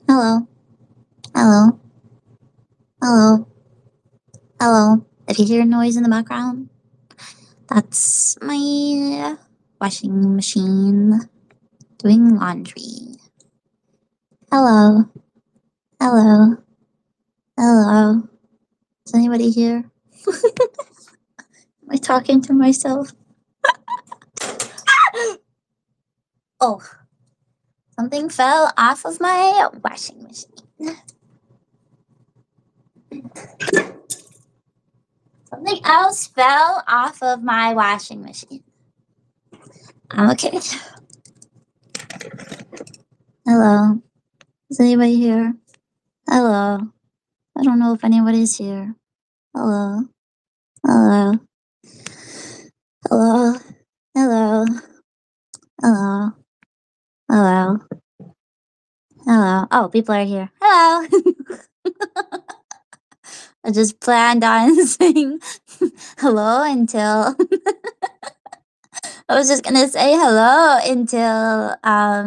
Hello. Hello. Hello. Hello. If you hear noise in the background, that's my washing machine doing laundry. Hello. Hello. Hello. Is anybody here? Am I talking to myself? Oh, something fell off of my washing machine. Something else fell off of my washing machine. I'm okay. Hello. Is anybody here? Hello. I don't know if anybody's here. Hello. Hello. Hello. Hello. Hello. Hello. Hello. Oh, people are here. Hello. I just planned on saying hello until I was just gonna say hello until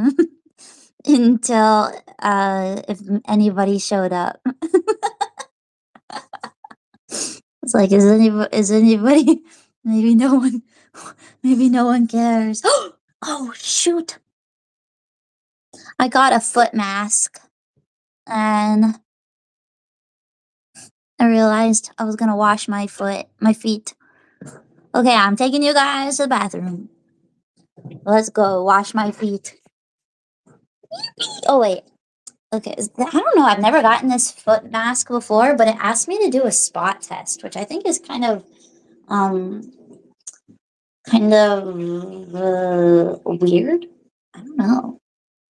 until if anybody showed up. It's like is anybody maybe no one cares. Oh shoot. I got a foot mask and I realized I was gonna wash my feet. Okay, I'm taking you guys to the bathroom. Let's go wash my feet. Oh wait. Okay, I don't know. I've never gotten this foot mask before, but it asked me to do a spot test, which I think is kind of weird. I don't know.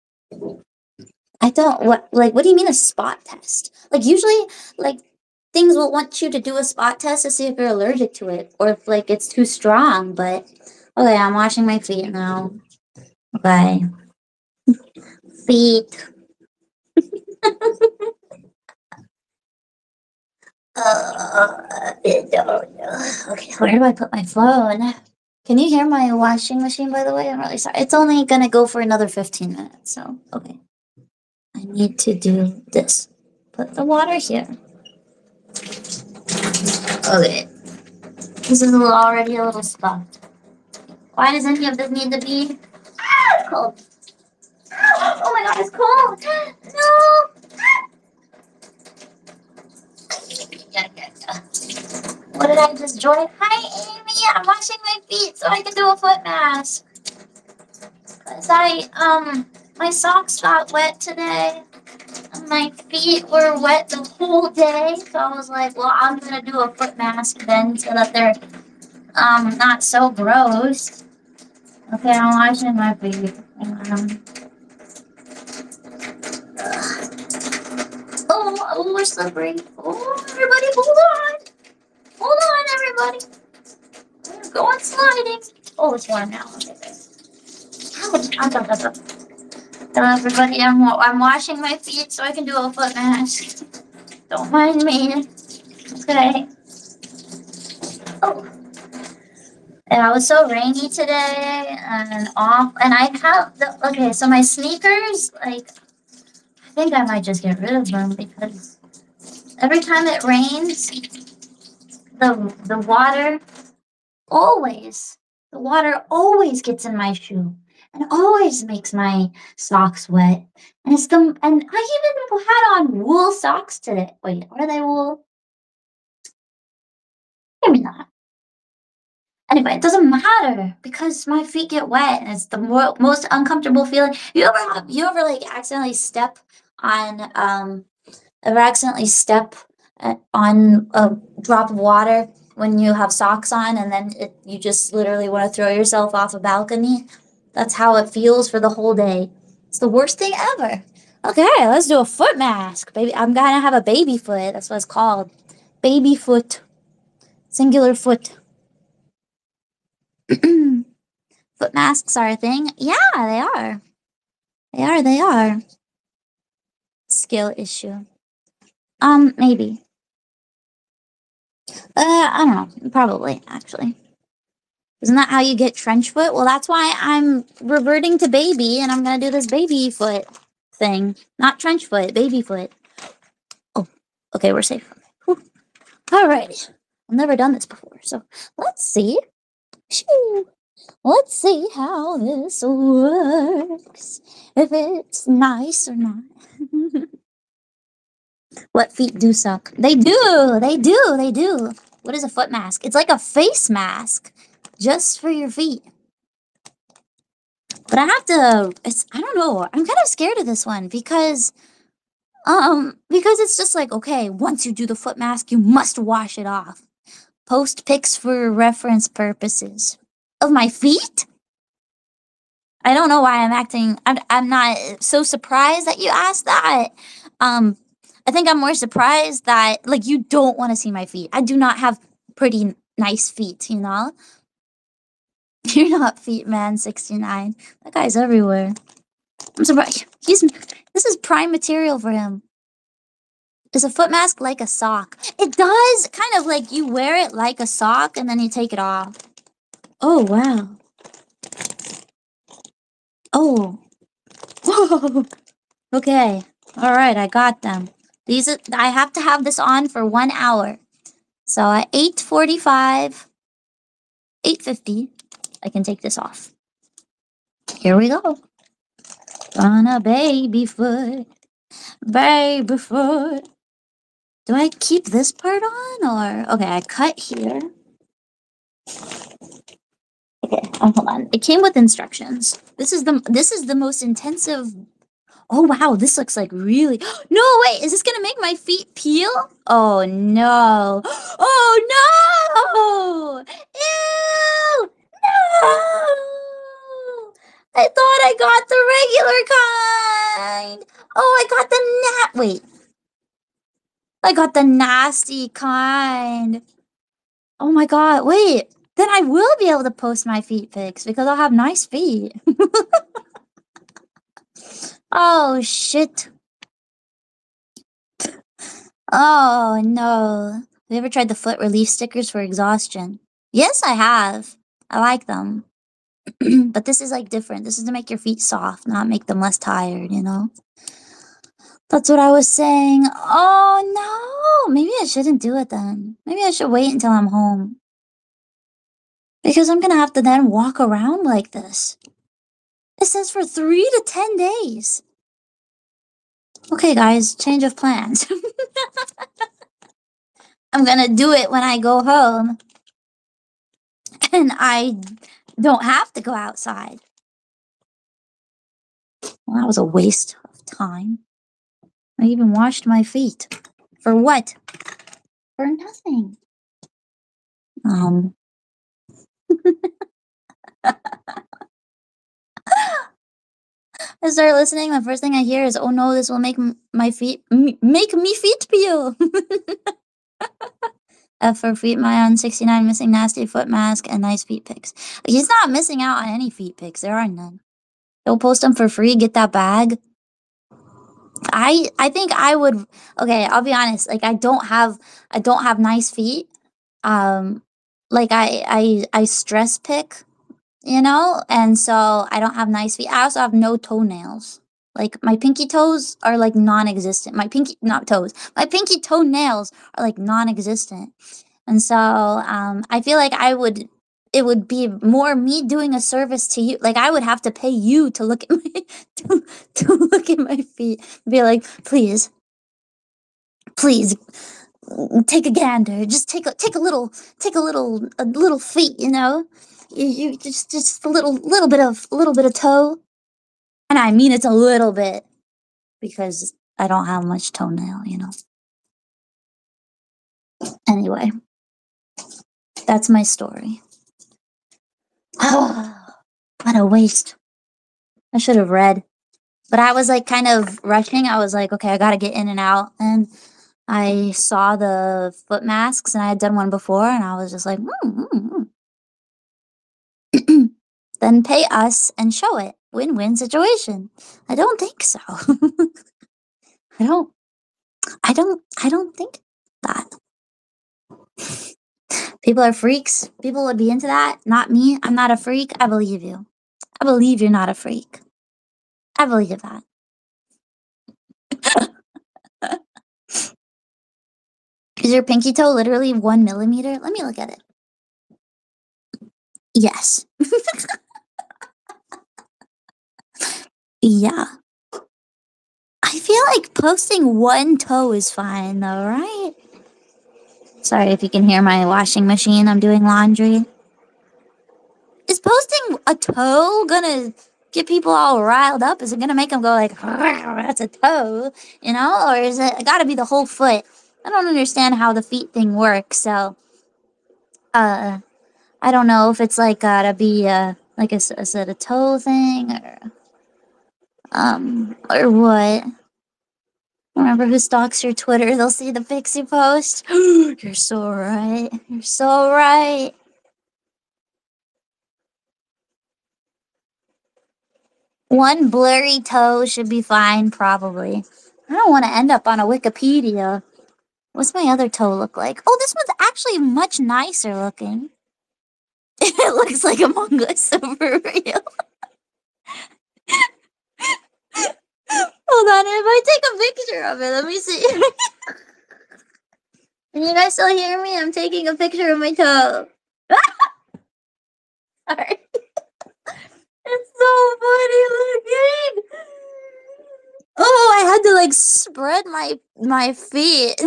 I don't what do you mean a spot test? Like usually like things will want you to do a spot test to see if you're allergic to it or if like it's too strong, but okay, I'm washing my feet now. Okay. Feet. Okay, where do I put my phone? Can you hear my washing machine, by the way? I'm really sorry. It's only gonna go for another 15 minutes, so okay. I need to do this. Put the water here. Okay. This is already a little stuffed. Why does any of this need to be cold? Oh my god, it's cold! No! What did I just join? Hi, Amy! I'm washing my feet so I can do a foot mask. Cause my socks got wet today. And my feet were wet the whole day. So I was like, well, I'm gonna do a foot mask then so that they're, not so gross. Okay, I'm washing my feet. Oh, we're slippery. Oh, everybody, hold on. Hold on, everybody. We're going sliding. Oh, it's warm now. Okay, good. Hello, everybody. I'm washing my feet so I can do a foot mask. Don't mind me. Okay. Oh. Yeah, it was so rainy today and off. And I have okay, so my sneakers, like, I think I might just get rid of them because every time it rains, the water the water always gets in my shoe and always makes my socks wet. And I even had on wool socks today. Wait, are they wool? Maybe not. Anyway, it doesn't matter because my feet get wet and it's the most uncomfortable feeling. You ever like accidentally step on on a drop of water when you have socks on and then you just literally want to throw yourself off a balcony? That's how it feels for the whole day. It's the worst thing ever. Okay, let's do a foot mask, baby. I'm gonna have a baby foot. That's what it's called. Baby foot. Singular foot. Foot masks are a thing. Yeah, they are. They are. Skill issue. Maybe. I don't know. Probably, actually. Isn't that how you get trench foot? Well, that's why I'm reverting to baby and I'm gonna do this baby foot. thing. Not trench foot, baby foot. Oh, okay, we're safe. Whew. Alrighty. I've never done this before, so let's see. Shoo. Let's see how this works. If it's nice or not. What feet do suck? They do! They do! They do! What is a foot mask? It's like a face mask. Just for your feet. But I have to... I don't know. I'm kind of scared of this one because it's just like, okay, once you do the foot mask, you must wash it off. Post pics for reference purposes. Of my feet? I don't know why I'm not so surprised that you asked that. I think I'm more surprised that, like, you don't want to see my feet. I do not have pretty nice feet, you know? You're not Feet Man 69. That guy's everywhere. I'm surprised. This is prime material for him. Is a foot mask like a sock? It does! Kind of like you wear it like a sock and then you take it off. Oh, wow. Oh. Whoa. Okay. Alright, I got them. I have to have this on for 1 hour. So at 8:45, 8:50, I can take this off. Here we go. On a baby foot. Baby foot. Do I keep this part on or... Okay, I cut here. Okay, hold on. It came with instructions. This is the most intensive... Oh, wow, this looks like really... No, wait, is this gonna make my feet peel? Oh, no. Oh, no! Ew! No! I thought I got the regular kind! Oh, I got the Wait. I got the nasty kind. Oh my god, wait. Then I will be able to post my feet pics because I'll have nice feet. Oh, shit. Oh, no. Have you ever tried the foot relief stickers for exhaustion? Yes, I have. I like them. But this is like different. This is to make your feet soft, not make them less tired, you know? That's what I was saying. Oh, no. Maybe I shouldn't do it then. Maybe I should wait until I'm home. Because I'm gonna have to then walk around like this. It says for 3 to 10 days. Okay, guys, change of plans. I'm gonna do it when I go home. And I don't have to go outside. Well, that was a waste of time. I even washed my feet. For what? For nothing. I start listening, the first thing I hear is, oh no, this will make my feet, make me feet peel. F for Feet Man 69 missing nasty foot mask and nice feet pics. He's not missing out on any feet pics. There are none. He'll post them for free. Get that bag. I think I would. Okay, I'll be honest. Like I don't have nice feet. Like I stress pick, you know, and so I don't have nice feet. I also have no toenails. Like my pinky toes are like non-existent. My pinky toenails are like non-existent. And so I feel like it would be more me doing a service to you. Like I would have to pay you to look at my to look at my feet. Be like, please take a gander. Just take a little feet, you know? You just a little bit of toe. And I mean it's a little bit because I don't have much toenail, you know. Anyway, that's my story. What a waste. I should have read. But I was like kind of rushing. I was like, okay, I gotta get in and out. And I saw the foot masks and I had done one before and I was just like, Then pay us and show it. Win-win situation. I don't think so. I don't think that. People are freaks. People would be into that. Not me. I'm not a freak. I believe you. I believe you're not a freak. I believe that. Is your pinky toe literally 1 millimeter? Let me look at it. Yes. Yeah. I feel like posting one toe is fine though, right? Sorry if you can hear my washing machine. I'm doing laundry. Is posting a toe gonna get people all riled up? Is it gonna make them go like, that's a toe, you know? Or is it gotta be the whole foot? I don't understand how the feet thing works, so I don't know if it's like gotta be like is it a toe thing or what? Remember who stalks your Twitter? They'll see the pics you post. You're so right. You're so right. One blurry toe should be fine, probably. I don't want to end up on a Wikipedia. What's my other toe look like? Oh, this one's actually much nicer looking. It looks like Among Us, for real. Hold on, if I take a picture of it, let me see. Can you guys still hear me? I'm taking a picture of my toe. Sorry. It's so funny looking. Oh, I had to like spread my feet.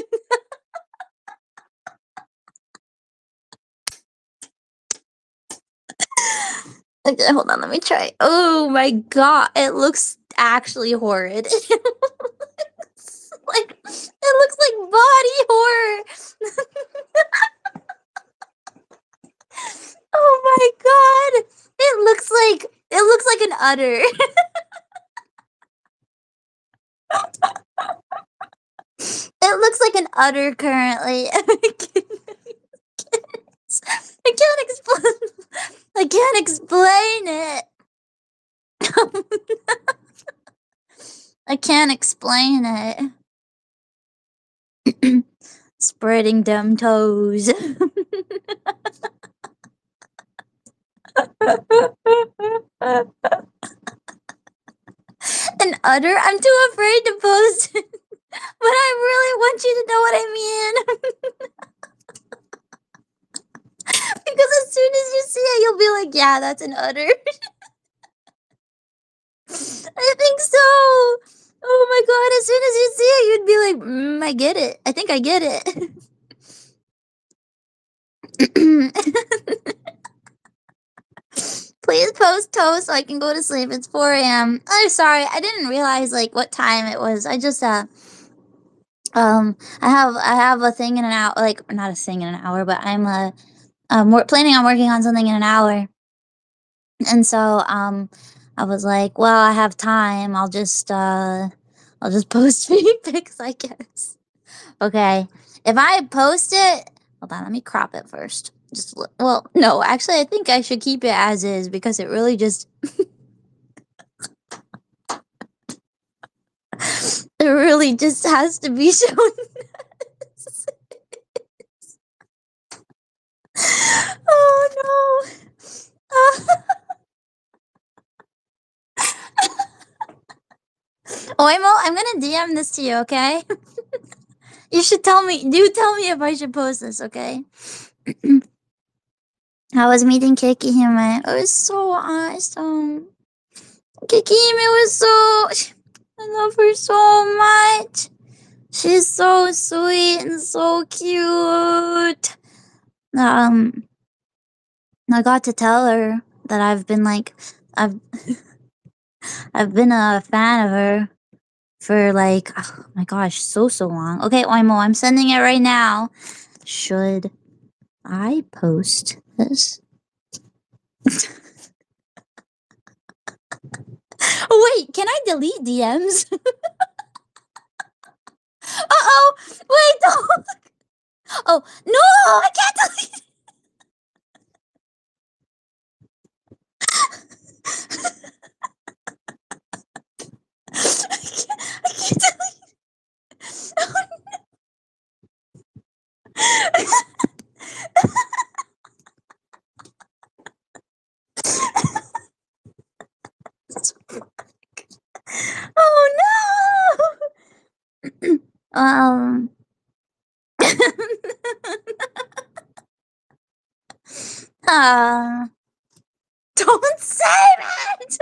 Okay, hold on, let me try. Oh my god, it looks actually horrid. It looks like body horror. Oh my god, it looks like an udder. It looks like an udder currently. I can't explain. I can't explain it. I can't explain it. Spreading them toes. An udder? I'm too afraid to post it. But I really want you to know what I mean. Because as soon as you see it, you'll be like, yeah, that's an udder. I think so. Oh my god, as soon as you see it, you'd be like, I get it. I think I get it. Please post toast so I can go to sleep. It's 4 a.m. I'm sorry, I didn't realize like what time it was. I just I have a thing in an hour, like not a thing in an hour, but I'm planning on working on something in an hour. And so I was like, well, I have time. I'll just post feed pics, I guess. Okay. If I post it, hold on, let me crop it first. Well, no, actually I think I should keep it as is because it really just it really just has to be shown. Oh no. Oimo, I'm gonna DM this to you, okay? You should tell me. Do tell me if I should post this, okay? I was meeting Kikihime. It was so awesome. Kikihime was so. I love her so much. She's so sweet and so cute. I got to tell her that I've been like, I've, I've been a fan of her for like, oh my gosh, so long. Okay, Oimo, I'm sending it right now. Should I post this? Oh, wait, can I delete DMs? Uh-oh! Wait, don't! Oh, no! I can't delete! I can't delete! Oh, no! Oh, no! um, uh, don't say that.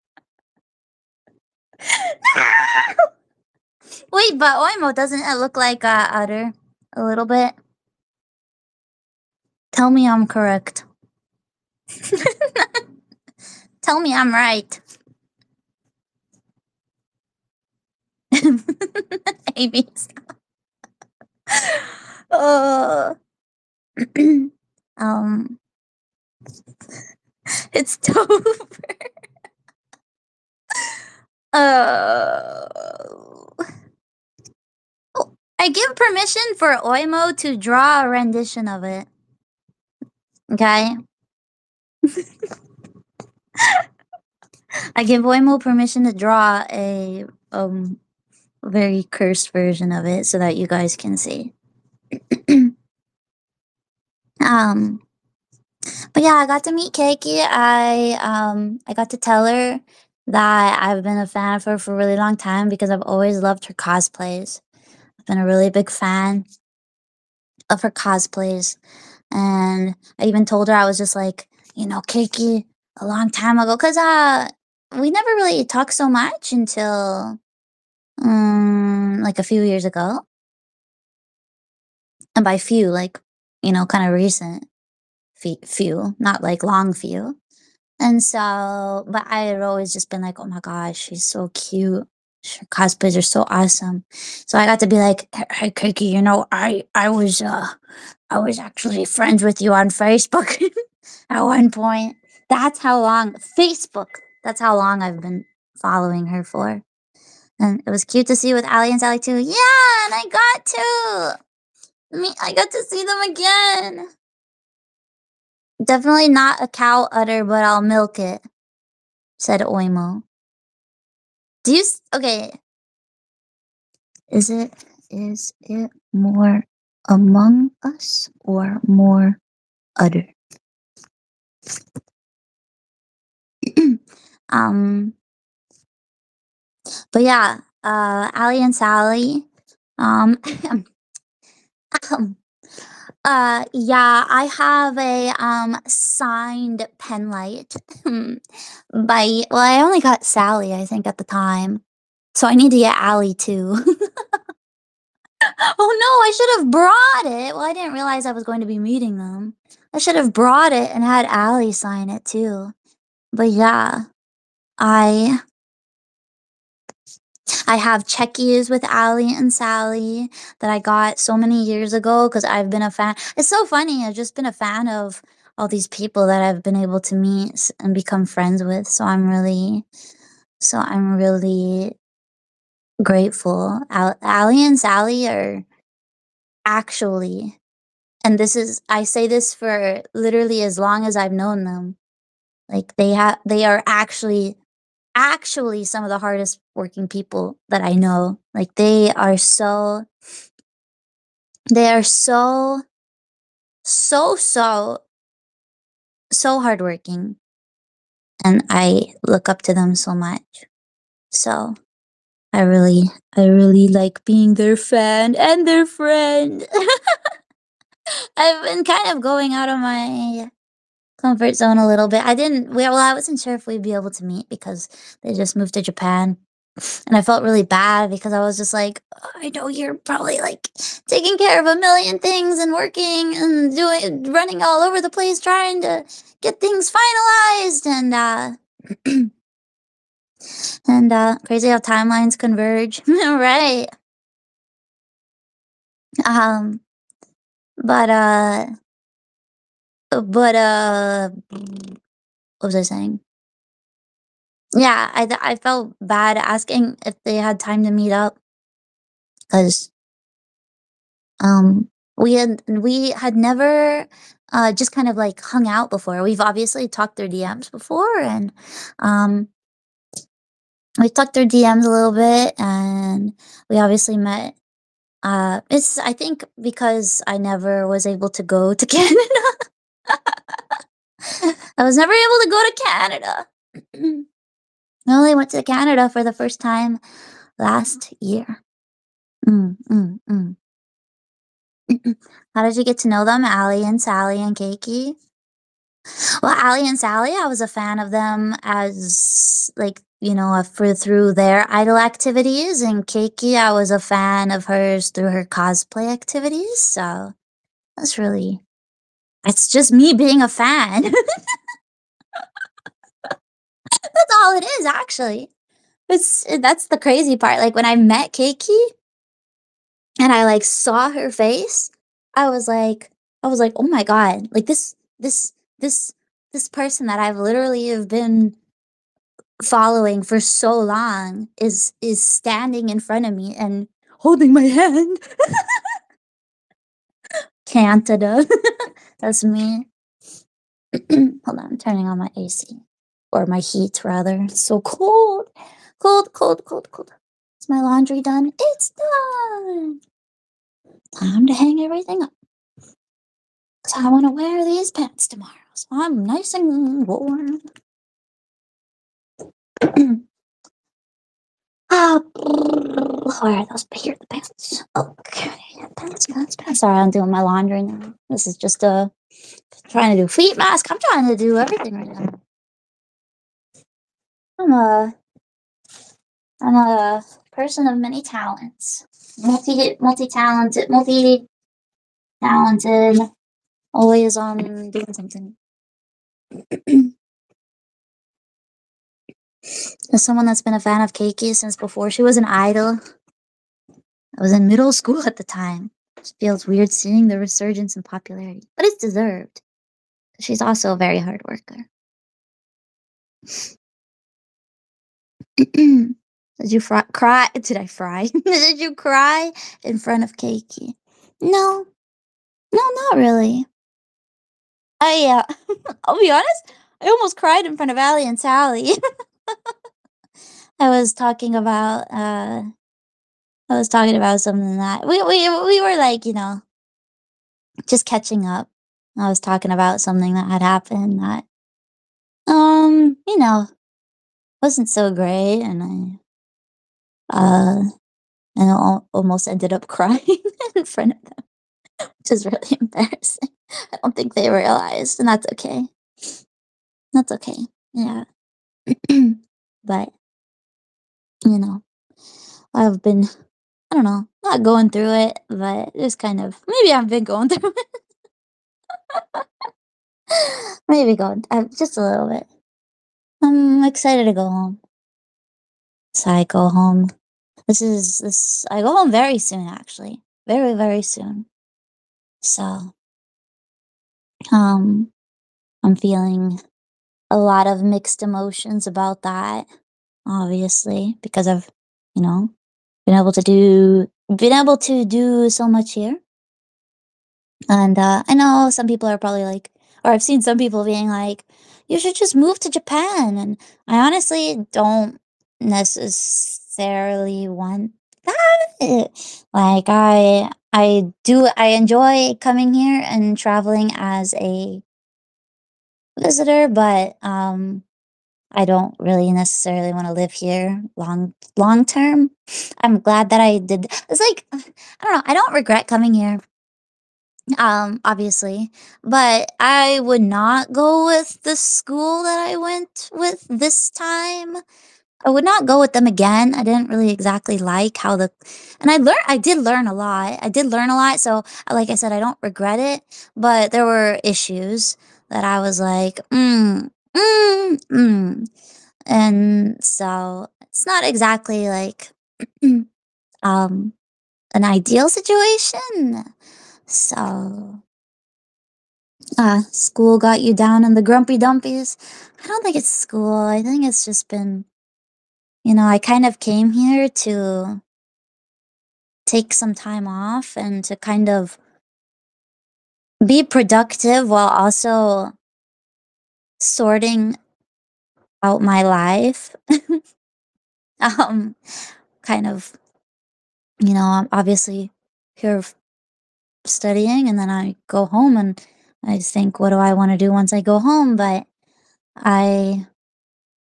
No! Wait, but Oimo, doesn't it look like udder a little bit? Tell me I'm correct. Tell me I'm right. Maybe. Uh, um, it's Topher. Uh, oh, I give permission for Oimo to draw a rendition of it. Okay? I give Oimo permission to draw a very cursed version of it so that you guys can see. But yeah, I got to meet Keiki. I got to tell her that I've been a fan of her for a really long time because I've always loved her cosplays. I've been a really big fan of her cosplays. And I even told her I was just like, Keiki, a long time ago. Because we never really talked so much until like a few years ago. And by few, like, kind of recent few, not like long few. And so, but I had always just been like, oh my gosh, she's so cute. Her cosplays are so awesome. So I got to be like, hey, Keiki, I was actually friends with you on Facebook at one point. That's how long Facebook. That's how long I've been following her for. And it was cute to see with Ali and Sally too. Yeah, and I got to see them again. Definitely not a cow udder, but I'll milk it, said Oimo. Okay. Is it more Among Us or more Udder? But yeah, Ali and Sally, yeah, I have a signed pen light I only got Sally, I think, at the time. So I need to get Ali too. Oh no, I should have brought it. Well, I didn't realize I was going to be meeting them. I should have brought it and had Ali sign it too. But yeah, I have checkies with Ali and Sally that I got so many years ago because I've been a fan. It's so funny. I've just been a fan of all these people that I've been able to meet and become friends with. So I'm really grateful. Ali and Sally are actually, and I say this for literally as long as I've known them. Like they are actually some of the hardest working people that I know. Like they are so so hardworking, and I look up to them so much. So I really like being their fan and their friend. I've been kind of going out of my comfort zone a little bit. I wasn't sure if we'd be able to meet because they just moved to Japan. And I felt really bad because I was just like, "Oh, I know you're probably like taking care of a million things and working and running all over the place trying to get things finalized and crazy how timelines converge." Right. Um but what was I saying? Yeah, I felt bad asking if they had time to meet up because we had never just kind of like hung out before. We've obviously talked through DMs before, and um we talked through DMs a little bit, and we obviously met. It's I think because I never was able to go to Canada. I was never able to go to Canada. I only went to Canada for the first time last year. Mm, mm, mm. How did you get to know them, Allie and Sally and Keiki? Well, Allie and Sally, I was a fan of them as like for through their idol activities, and Keiki, I was a fan of hers through her cosplay activities. So that's really it's just me being a fan. That's all it is, actually. That's the crazy part. Like when I met Keiki and I like saw her face, I was like, oh my god, like this this person that I've literally have been following for so long is standing in front of me and holding my hand. Cantada. That's me. Hold on, I'm turning on my AC. Or my heat, rather. It's so cold. Cold, cold, cold, cold. Is my laundry done? It's done! Time to hang everything up. Because I want to wear these pants tomorrow. So I'm nice and warm. Where are those? Here, the pants. Okay. Pants, pants, pants. Sorry, I'm doing my laundry now. This is just trying to do feet mask. I'm trying to do everything right now. I'm a I'm a person of many talents. Multi-talented, multi-talented, always on doing something. As someone that's been a fan of Keiki since before she was an idol, I was in middle school at the time. It feels weird seeing the resurgence in popularity, but it's deserved. She's also a very hard worker. Did you cry? Did I fry? Did you cry in front of Keiki? No, no, not really. I I'll be honest. I almost cried in front of Allie and Sally. I was talking about I was talking about something that we were like just catching up. I was talking about something that had happened that you know wasn't so great, and I almost ended up crying in front of them, which is really embarrassing. I don't think they realized, and that's okay. That's okay. Yeah. But you know, I've been I don't know, not going through it, but just kind of maybe I've been going through it. Maybe going just a little bit. I'm excited to go home. So I go home. This I go home very soon, actually. Very, very soon. So um I'm feeling a lot of mixed emotions about that, obviously, because I've, you know, been able to do so much here. And I know some people are probably like, or I've seen some people being like, you should just move to Japan. And I honestly don't necessarily want that. Like I enjoy coming here and traveling as a visitor, but I don't really necessarily want to live here long term. I'm glad that I did. It's like I don't know. I don't regret coming here, obviously, but I would not go with the school that I went with this time. I would not go with them again. I didn't really exactly like how and I did learn a lot. I did learn a lot. So, like I said, I don't regret it, but there were issues that I was like, and so it's not exactly like, um, an ideal situation. So, school got you down in the grumpy dumpies. I don't think it's school. I think it's just been, I kind of came here to take some time off and to kind of be productive while also sorting out my life. um, kind of, I'm obviously here studying, and then I go home and I think, what do I want to do once I go home? But I,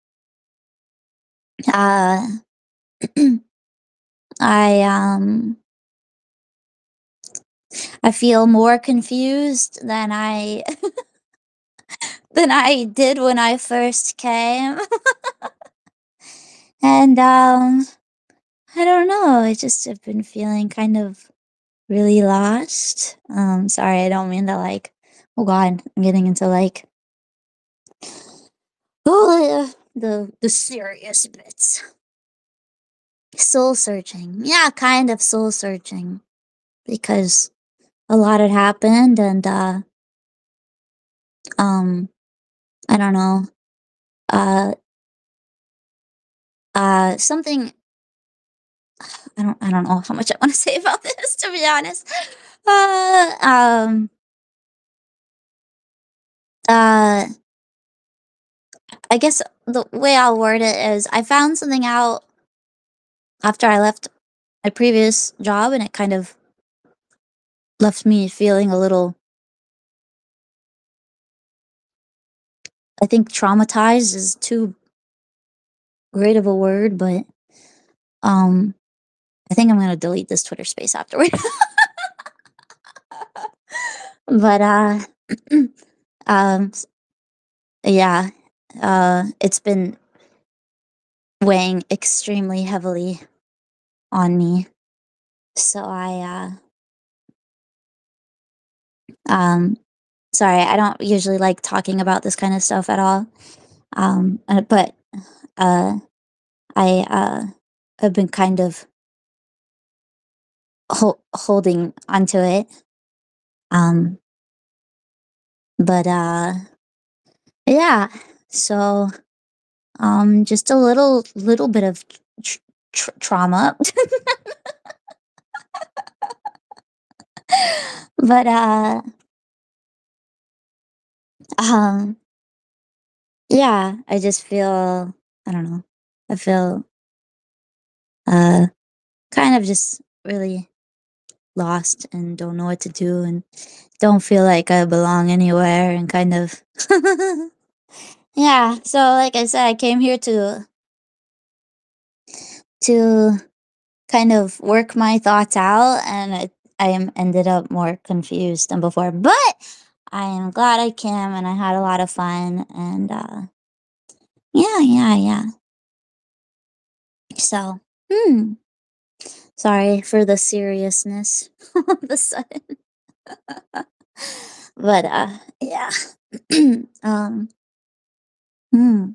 uh, I I feel more confused than I than I did when I first came. And I don't know, I just have been feeling kind of really lost. Sorry, I don't mean to like oh god, I'm getting into like oh the serious bits. Soul searching. Yeah, kind of soul searching. Because a lot had happened and um I don't know. Uh something I don't know how much I want to say about this to be honest. Uh um uh I guess the way I'll word it is I found something out after I left my previous job and it kind of left me feeling a little I think traumatized is too great of a word, but um I think I'm gonna delete this Twitter space afterward. But um yeah, it's been weighing extremely heavily on me. So um sorry, I don't usually like talking about this kind of stuff at all. But uh I have been kind of holding onto it. Um but yeah, so just a little bit of trauma. But um yeah, I just feel I don't know. I feel uh kind of just really lost and don't know what to do and don't feel like I belong anywhere and kind of yeah, so like I said I came here to kind of work my thoughts out and I am ended up more confused than before, but I am glad I came and I had a lot of fun and yeah. So, sorry for the seriousness of the sudden. But yeah. um mm,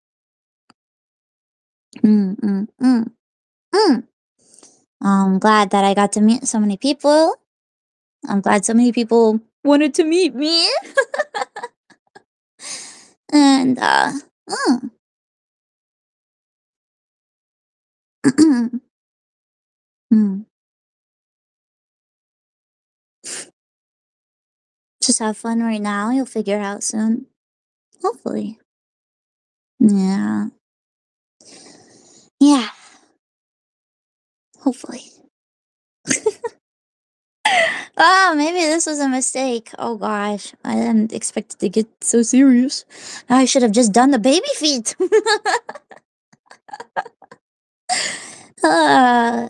mm, mm, mm, mm. I'm glad that I got to meet so many people. I'm glad so many people wanted to meet me. And mm, mm. Just have fun right now. You'll figure it out soon. Hopefully. Yeah. Yeah. Hopefully. Oh, maybe this was a mistake. Oh gosh, I didn't expect it to get so serious. I should have just done the baby feet. uh,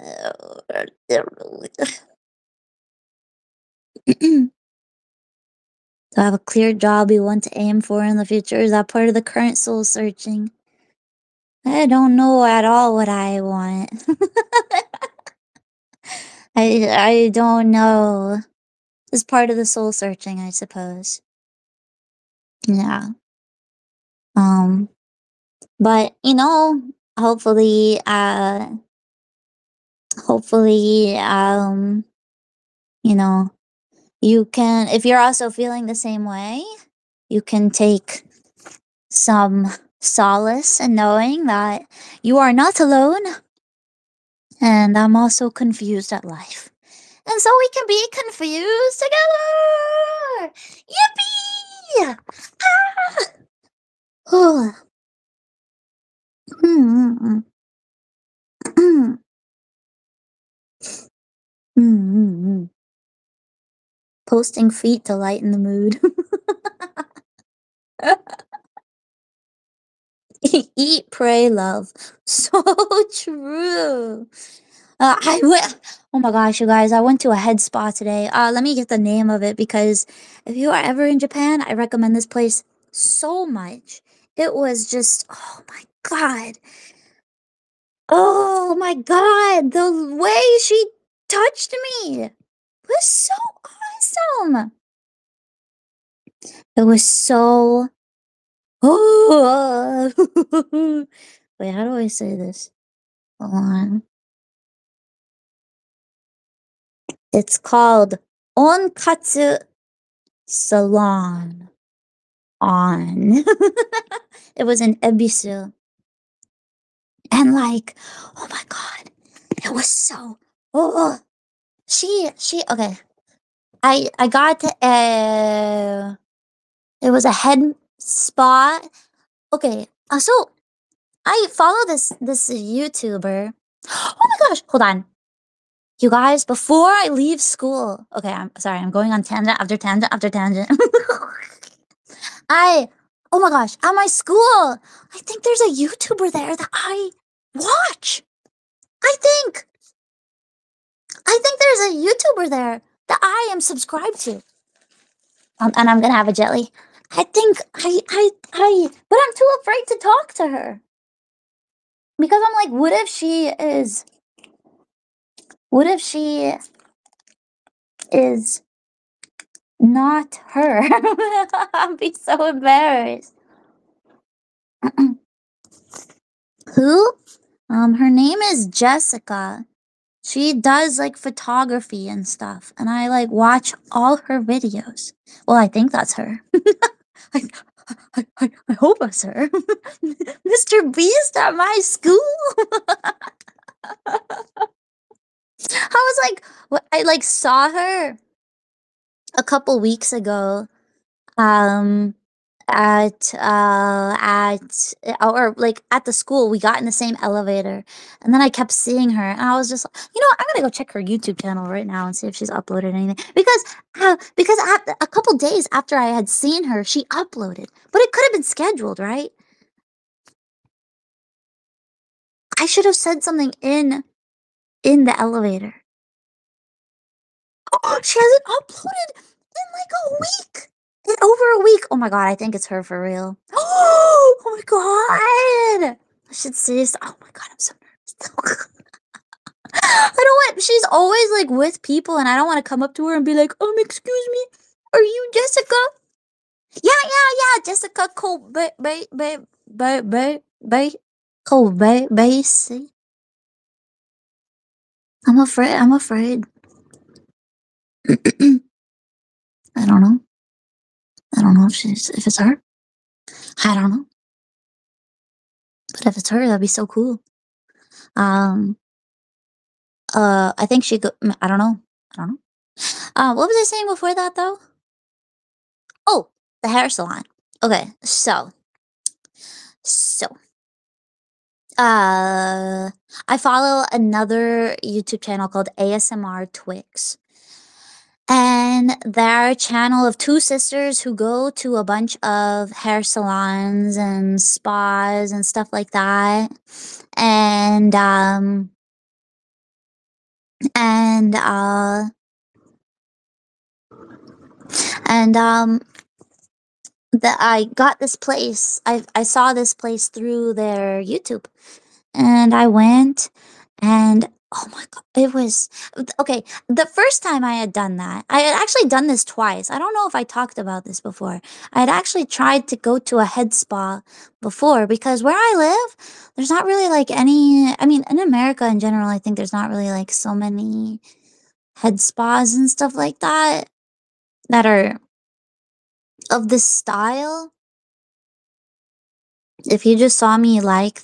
to have a clear job you want to aim for in the future, is that part of the current soul searching? I don't know at all what I want. I don't know. It's part of the soul searching, I suppose. Yeah. Um, but hopefully, hopefully, you know, you can, if you're also feeling the same way, you can take some solace in knowing that you are not alone. And I'm also confused at life. And so we can be confused together! Yippee! Ah! Mm, mm, mm. Posting feet to lighten the mood. Eat, pray, love. So true. I went. Oh my gosh, you guys! I went to a head spa today. Let me get the name of it because if you are ever in Japan, I recommend this place so much. It was just, oh my god, oh my god, the way she touched me was so awesome. It was so. Oh, wait, how do I say this? Hold on. It's called Onkatsu Salon on. It was in Ebisu. And like, oh my god, it was so. Oh, okay. I got it was a head spa. Okay, so I follow this YouTuber. Oh my gosh, hold on. You guys, before I leave school, okay, I'm sorry, I'm going on tangent after tangent after tangent. I, oh my gosh, at my school, I think there's a YouTuber there that I watch. I think, I think there's a YouTuber there that I am subscribed to. And I'm gonna have a jelly. I think but I'm too afraid to talk to her because I'm like, what if she is not her? I'll be so embarrassed. Who? Her name is Jessica. She does like photography and stuff, and I like watch all her videos. Well, I think that's her. I, I hope that's her. Mr. Beast at my school. I was like, I like saw her a couple weeks ago. Um, or like at the school, we got in the same elevator, and then I kept seeing her, and I was just, you know, I'm gonna go check her YouTube channel right now and see if she's uploaded anything because a couple days after I had seen her, she uploaded, but it could have been scheduled, right? I should have said something in the elevator. Oh, she hasn't uploaded in like a week. In over a week. Oh my god, I think it's her for real. Oh my god. I should say this. Oh my god, I'm so nervous. I don't want. She's always like with people, and I don't want to come up to her and be like, excuse me, are you Jessica? Yeah. Jessica Kobe, Kobe, Basie. I'm afraid. I'm afraid. I don't know. I don't know if it's her. I don't know. But if it's her, that'd be so cool. Um, I think she go. I don't know. I don't know. What was I saying before that though? Oh, the hair salon. Okay, so, I follow another YouTube channel called ASMR Twix. And they're a channel of two sisters who go to a bunch of hair salons and spas and stuff like that. And and uh and that I got this place. I saw this place through their YouTube, and I went, and oh my god, it was okay. The first time I had done that, I had actually done this twice. I don't know if I talked about this before. I had actually tried to go to a head spa before because where I live, there's not really like any. I mean, in America in general, I think there's not really like so many head spas and stuff like that are of this style. If you just saw me like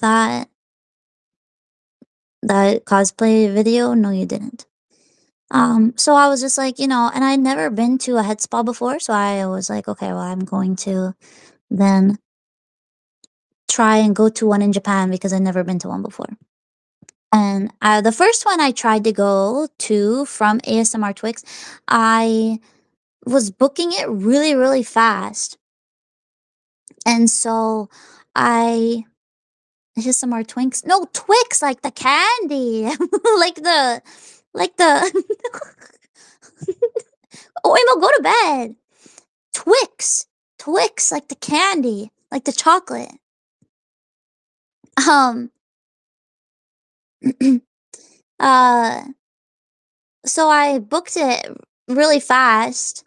that cosplay video, no, you didn't. So I was just like, and I'd never been to a head spa before, so I was like, okay, well, I'm going to then try and go to one in Japan because I'd never been to one before. And the first one I tried to go to from ASMR Twix, I was booking it really, really fast. And so I It's just some more Twinks. No, Twix, like the candy. like the Oh, Emil, go to bed. Twix. Twix, like the candy. Like the chocolate. Um uh so I booked it really fast.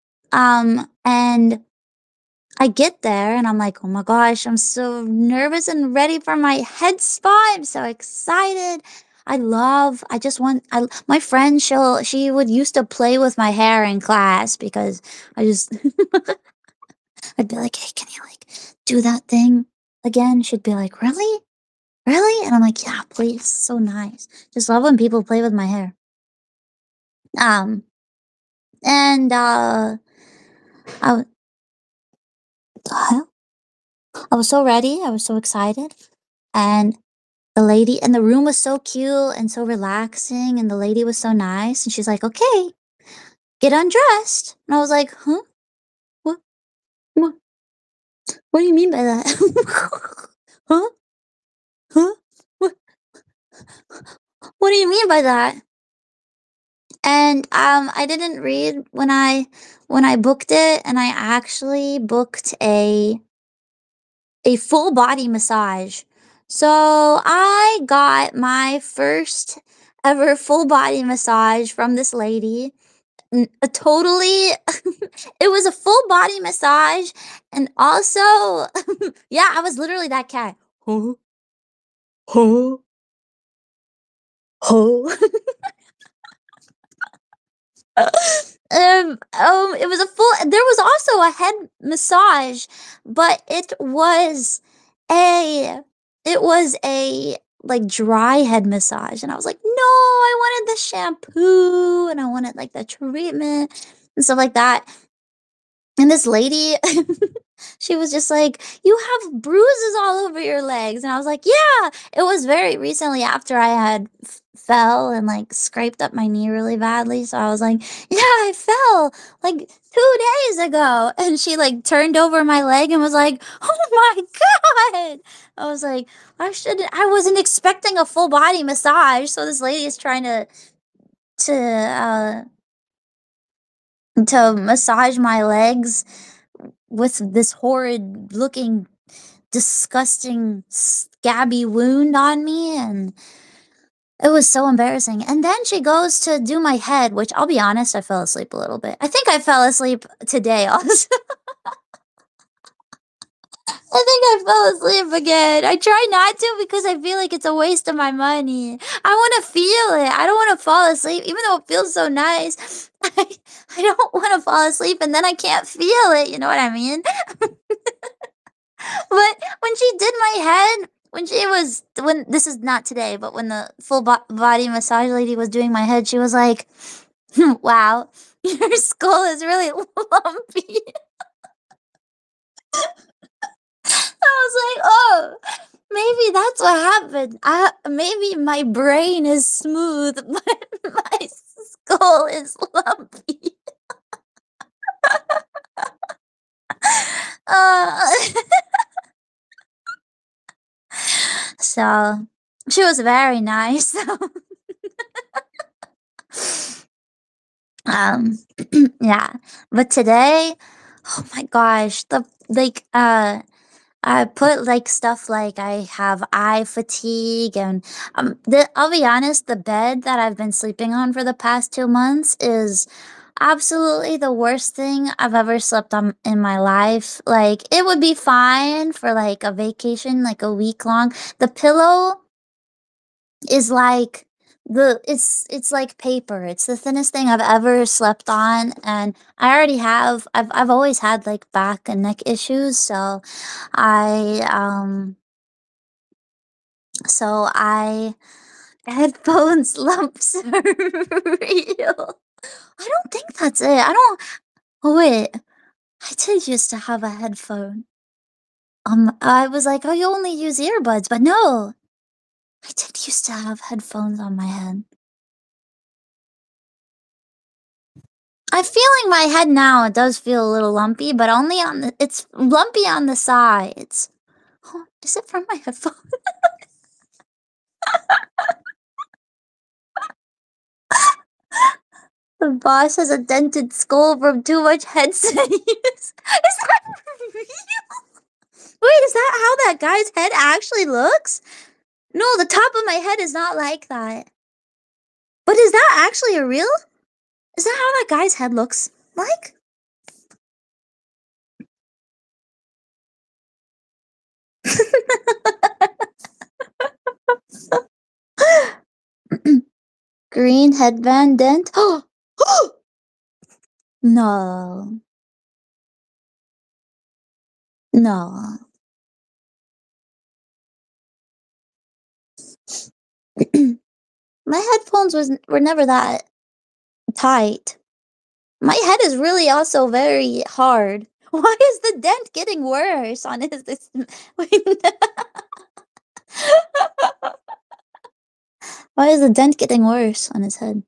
And I get there and I'm like, oh my gosh, I'm so nervous and ready for my head spa. I'm so excited. I just want, my friend, she would used to play with my hair in class because I just, I'd be like, hey, can you like do that thing again? She'd be like, really? Really? And I'm like, yeah, please. So nice. Just love when people play with my hair. Um, and, I, w- the hell? I was so ready. I was so excited. And the lady and the room was so cute and so relaxing, and the lady was so nice, and she's like, "Okay, get undressed." And I was like, "Huh? What? What? What do you mean by that? Huh? Huh? What? What do you mean by that?" And I didn't read when I booked it, and I actually booked a full body massage. So I got my first ever full body massage from this lady. A totally it was a full body massage, and also yeah, I was literally that cat. Huh? Huh? Huh? It was a full there was also a head massage, but a it was a, like, dry head massage, and I was like, "No, I wanted the shampoo, and I wanted, like, the treatment, and stuff like that." And this lady, she was just like, "You have bruises all over your legs." And I was like, "Yeah." It was very recently after I had fell and like scraped up my knee really badly. So I was like, "Yeah, I fell like 2 days ago." And she like turned over my leg and was like, "Oh my God." I was like, I wasn't expecting a full body massage. So this lady is trying to, to massage my legs with this horrid looking, disgusting, scabby wound on me, and it was so embarrassing. And then she goes to do my head, which I'll be honest, I fell asleep a little bit. I think I fell asleep today also. I think I fell asleep again. I try not to because I feel like it's a waste of my money. I want to feel it. I don't want to fall asleep, even though it feels so nice. I don't want to fall asleep and then I can't feel it. You know what I mean? But when she did my head, when this is not today, but when the full body massage lady was doing my head, she was like, "Wow, your skull is really lumpy." I was like, "Oh, maybe that's what happened. Maybe my brain is smooth, but my skull is lumpy." Uh, so she was very nice. Um, yeah. But today, oh my gosh, the like I put like stuff like I have eye fatigue, and I'll be honest, the bed that I've been sleeping on for the past 2 months is absolutely the worst thing I've ever slept on in my life. Like it would be fine for like a vacation, like a week long. The pillow is like it's like paper. It's the thinnest thing I've ever slept on, and I've always had like back and neck issues, so I I headphones lumps are real. I don't think that's it. I don't Oh wait, I did used to have a headphone. I was like, "Oh, you only use earbuds," but no, I did used to have headphones on my head. I'm feeling my head now. It does feel a little lumpy, but only on it's lumpy on the sides. Huh. Is it from my headphone? The boss has a dented skull from too much headset use. Is that real? Wait, is that how that guy's head actually looks? No, the top of my head is not like that. But is that actually a real? Is that how that guy's head looks like? Green headband dent? No. No. My headphones were never that tight. My head is really also very hard. Why is the dent getting worse on his this wait, why is the dent getting worse on his head?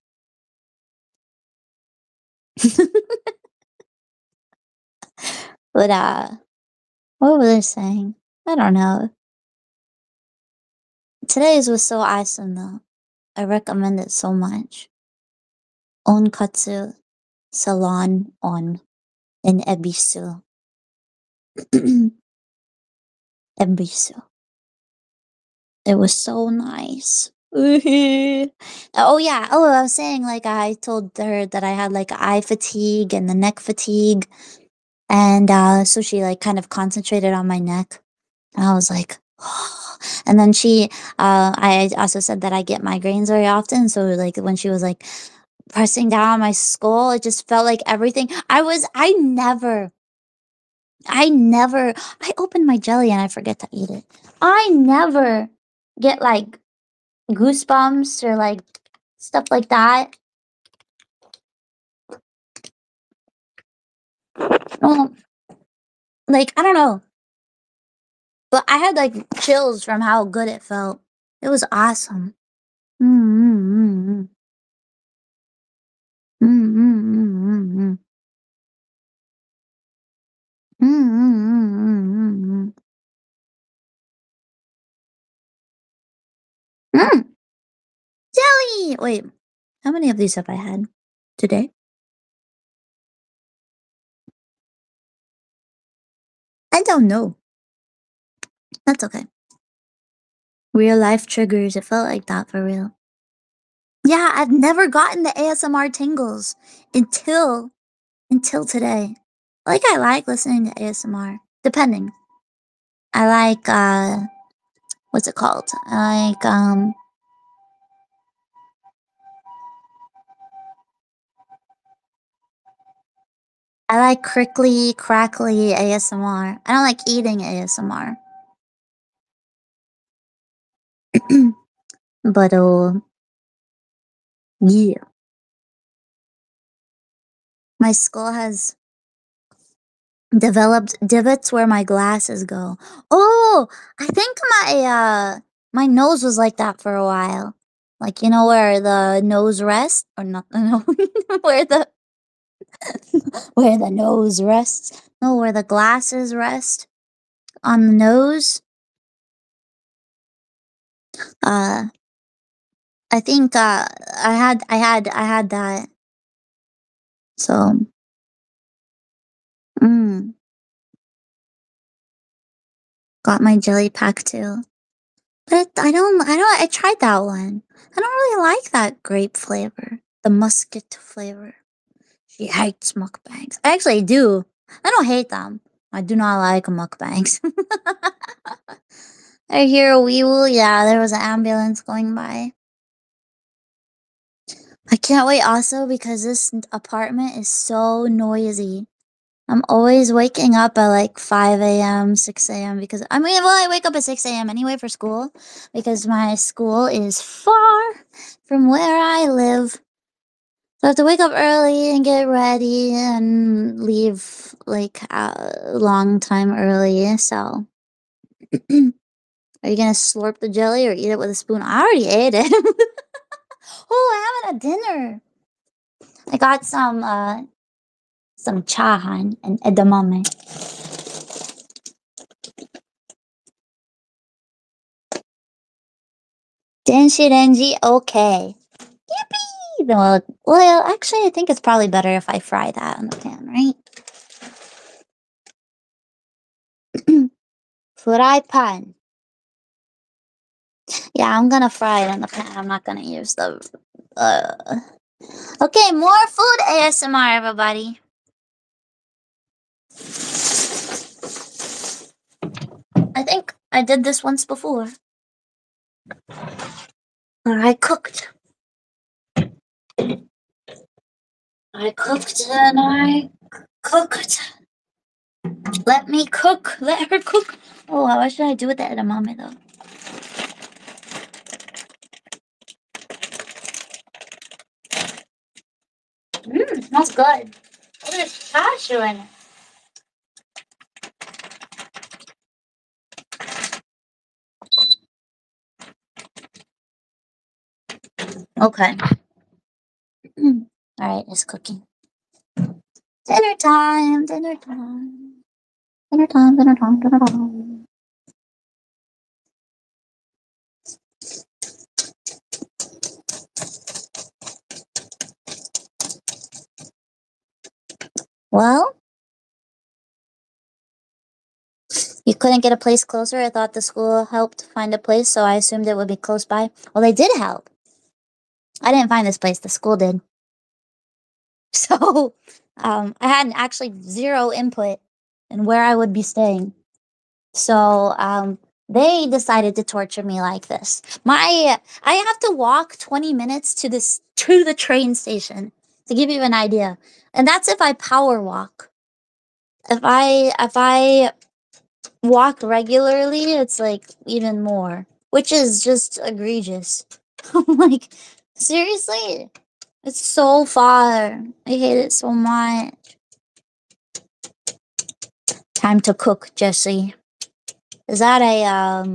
But what was I saying? I don't know. Today's was so awesome though. I recommend it so much. Onkatsu Salon on in Ebisu. Ebisu. It was so nice. Oh yeah. Oh, I was saying like I told her that I had like eye fatigue and the neck fatigue, and so she like kind of concentrated on my neck, and I was like, and then I also said that I get migraines very often. So like when she was like pressing down on my skull, it just felt like everything. I opened my jelly and I forget to eat it. I never get like goosebumps or like stuff like that. Well, like, I don't know. But I had like chills from how good it felt. It was awesome. Mm-hmm. Mm-hmm. Mm-hmm. Mm. Jelly! Wait, how many of these have I had today? I don't know. That's okay. Real life triggers. It felt like that for real. Yeah, I've never gotten the ASMR tingles until today. Like I like listening to ASMR. Depending. I like what's it called? I like crickly, crackly ASMR. I don't like eating ASMR. But yeah. My skull has developed divots where my glasses go. Oh, I think my nose was like that for a while. Like you know where the nose rests or not no where the where the nose rests. No, where the glasses rest on the nose. Uh I think I had that. So mm, got my jelly pack too. But I tried that one. I don't really like that grape flavor. The musket flavor. She hates mukbangs. I actually do. I don't hate them. I do not like mukbangs. I hear a wee woo. Yeah, there was an ambulance going by. I can't wait also because this apartment is so noisy. I'm always waking up at like 5 a.m., 6 a.m. because I wake up at 6 a.m. anyway for school because my school is far from where I live. So I have to wake up early and get ready and leave like a long time early. So, are you gonna slurp the jelly or eat it with a spoon? I already ate it. Oh, I haven't had dinner. I got some chahan and edamame. Denshi Renji, okay. Yippee! Well, actually, I think it's probably better if I fry that in the pan, right? Fry pan. Yeah, I'm gonna fry it in the pan. I'm not gonna use the. Okay, more food ASMR, everybody. I think I did this once before. I cooked. I cooked and I cooked. Let me cook. Let her cook. Oh, what should I do with the edamame though? Smells good. There's cashew in it. Okay. Alright, it's cooking. Dinner time, dinner time. Dinner time, dinner time, dinner time. Well, you couldn't get a place closer. I thought the school helped find a place, so I assumed it would be close by. Well, they did help. I didn't find this place, the school did. So, I had actually zero input in where I would be staying. So, they decided to torture me like this. I have to walk 20 minutes to the train station to give you an idea. And that's if I power walk. If I walk regularly, it's like even more, which is just egregious. I'm like, seriously? It's so far. I hate it so much. Time to cook, Jesse. Is that a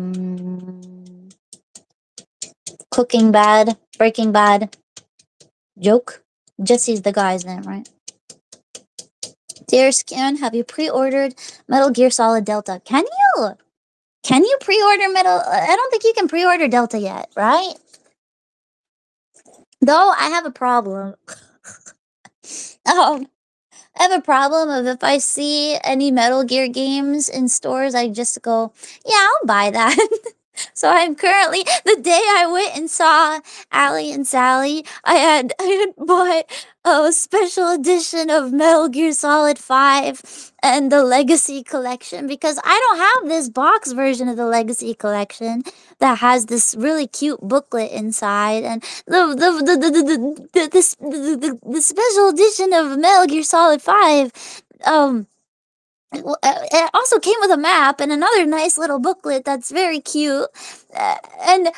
Cooking Bad, Breaking Bad joke? Jesse's the guy's name, right? Dear Scan, have you pre-ordered Metal Gear Solid Delta? Can you? Can you pre-order Metal? I don't think you can pre-order Delta yet, right? Though I have a problem. I have a problem of if I see any Metal Gear games in stores, I just go, yeah, I'll buy that. So I'm currently, the day I went and saw Allie and Sally, I had bought a special edition of Metal Gear Solid 5 and the Legacy Collection because I don't have this box version of the Legacy Collection that has this really cute booklet inside, and the special edition of Metal Gear Solid 5 it also came with a map and another nice little booklet that's very cute. And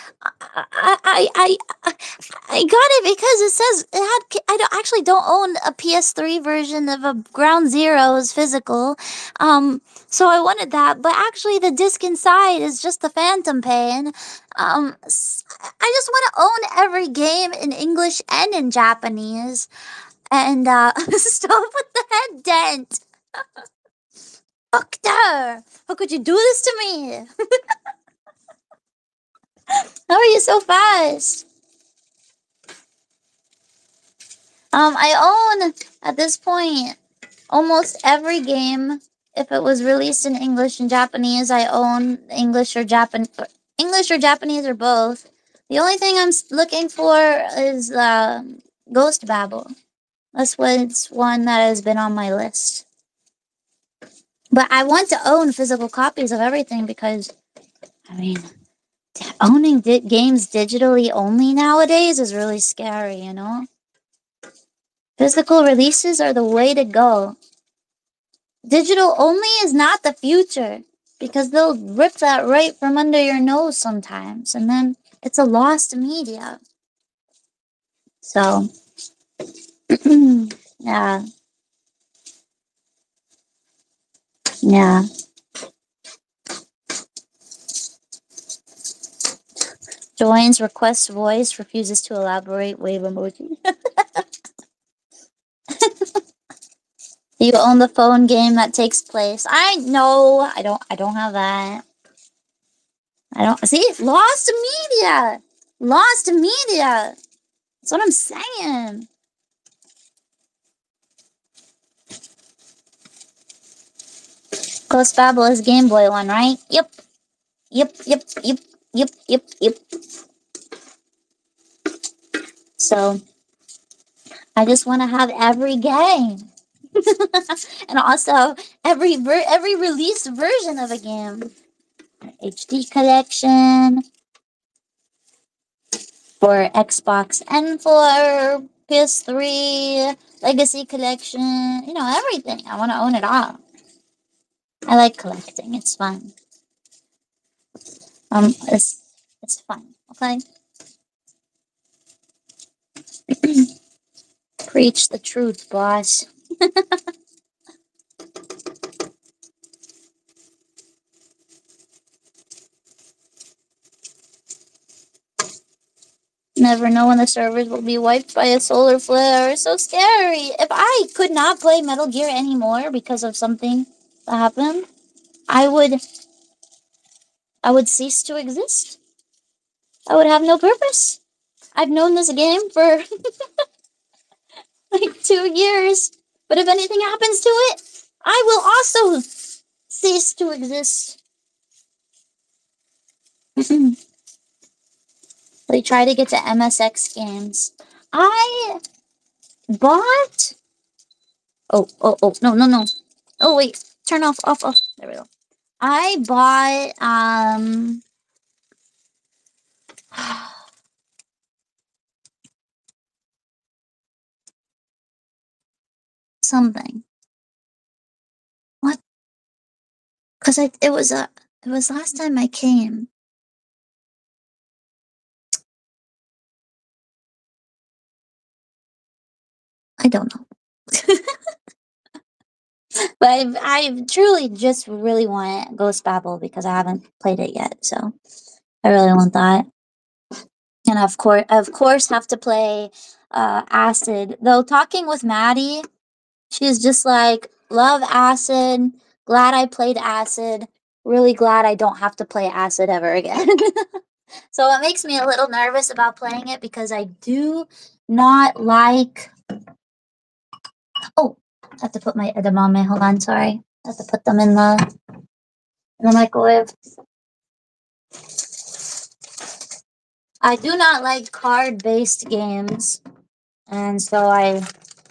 I got it because it says it had. Actually don't own a PS3 version of a Ground Zeroes physical, so I wanted that. But actually, the disc inside is just the Phantom Pain. I just want to own every game in English and in Japanese, and stop with the head dent. Doctor, how could you do this to me? How are you so fast? I own, at this point, almost every game. If it was released in English and Japanese, I own English or Japanese or both. The only thing I'm looking for is Ghost Babel. That's what's one that has been on my list. But I want to own physical copies of everything because, I mean, owning games digitally only nowadays is really scary, you know? Physical releases are the way to go. Digital only is not the future because they'll rip that right from under your nose sometimes, and then it's a lost media. So, yeah. Yeah. Joins, requests voice, refuses to elaborate, wave emoji. You own the phone game that takes place. I know. I don't have that. I don't see lost media. Lost media. That's what I'm saying. Ghost Babel is Game Boy one, right? Yep. Yep. So I just want to have every game, and also every released version of a game. HD collection for Xbox and for PS3, Legacy collection. You know, everything. I want to own it all. I like collecting. It's fun. It's fun. Okay. Preach the truth, boss. Never know when the servers will be wiped by a solar flare. It's so scary. If I could not play Metal Gear anymore because of something that happened, I would cease to exist. I would have no purpose. I've known this game for like 2 years. But if anything happens to it, I will also cease to exist. They try to get to MSX games. I bought. Oh, no. Oh, wait. Turn off. There we go. I bought, something. What? Because it was last time I came. I don't know. But I truly just really want Ghost Babel because I haven't played it yet, so I really want that. And of course, have to play Acid. Though talking with Maddie, she's just like, love Acid. Glad I played Acid. Really glad I don't have to play Acid ever again. So it makes me a little nervous about playing it because I do not like. Oh, I have to put my edamame. Hold on, sorry. I have to put them in the microwave. I do not like card-based games, and so I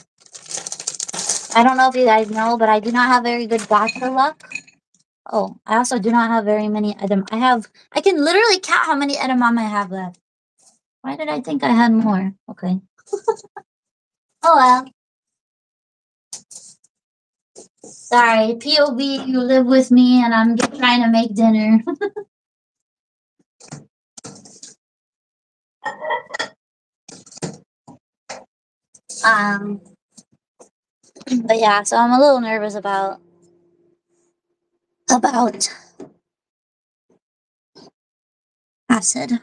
don't know if you guys know, but I do not have very good gacha luck. Oh, I also do not have very many I can literally count how many edamame I have left. Why did I think I had more? Okay. Oh well. Sorry, POV, you live with me and I'm just trying to make dinner. um, but yeah, so I'm a little nervous about Acid.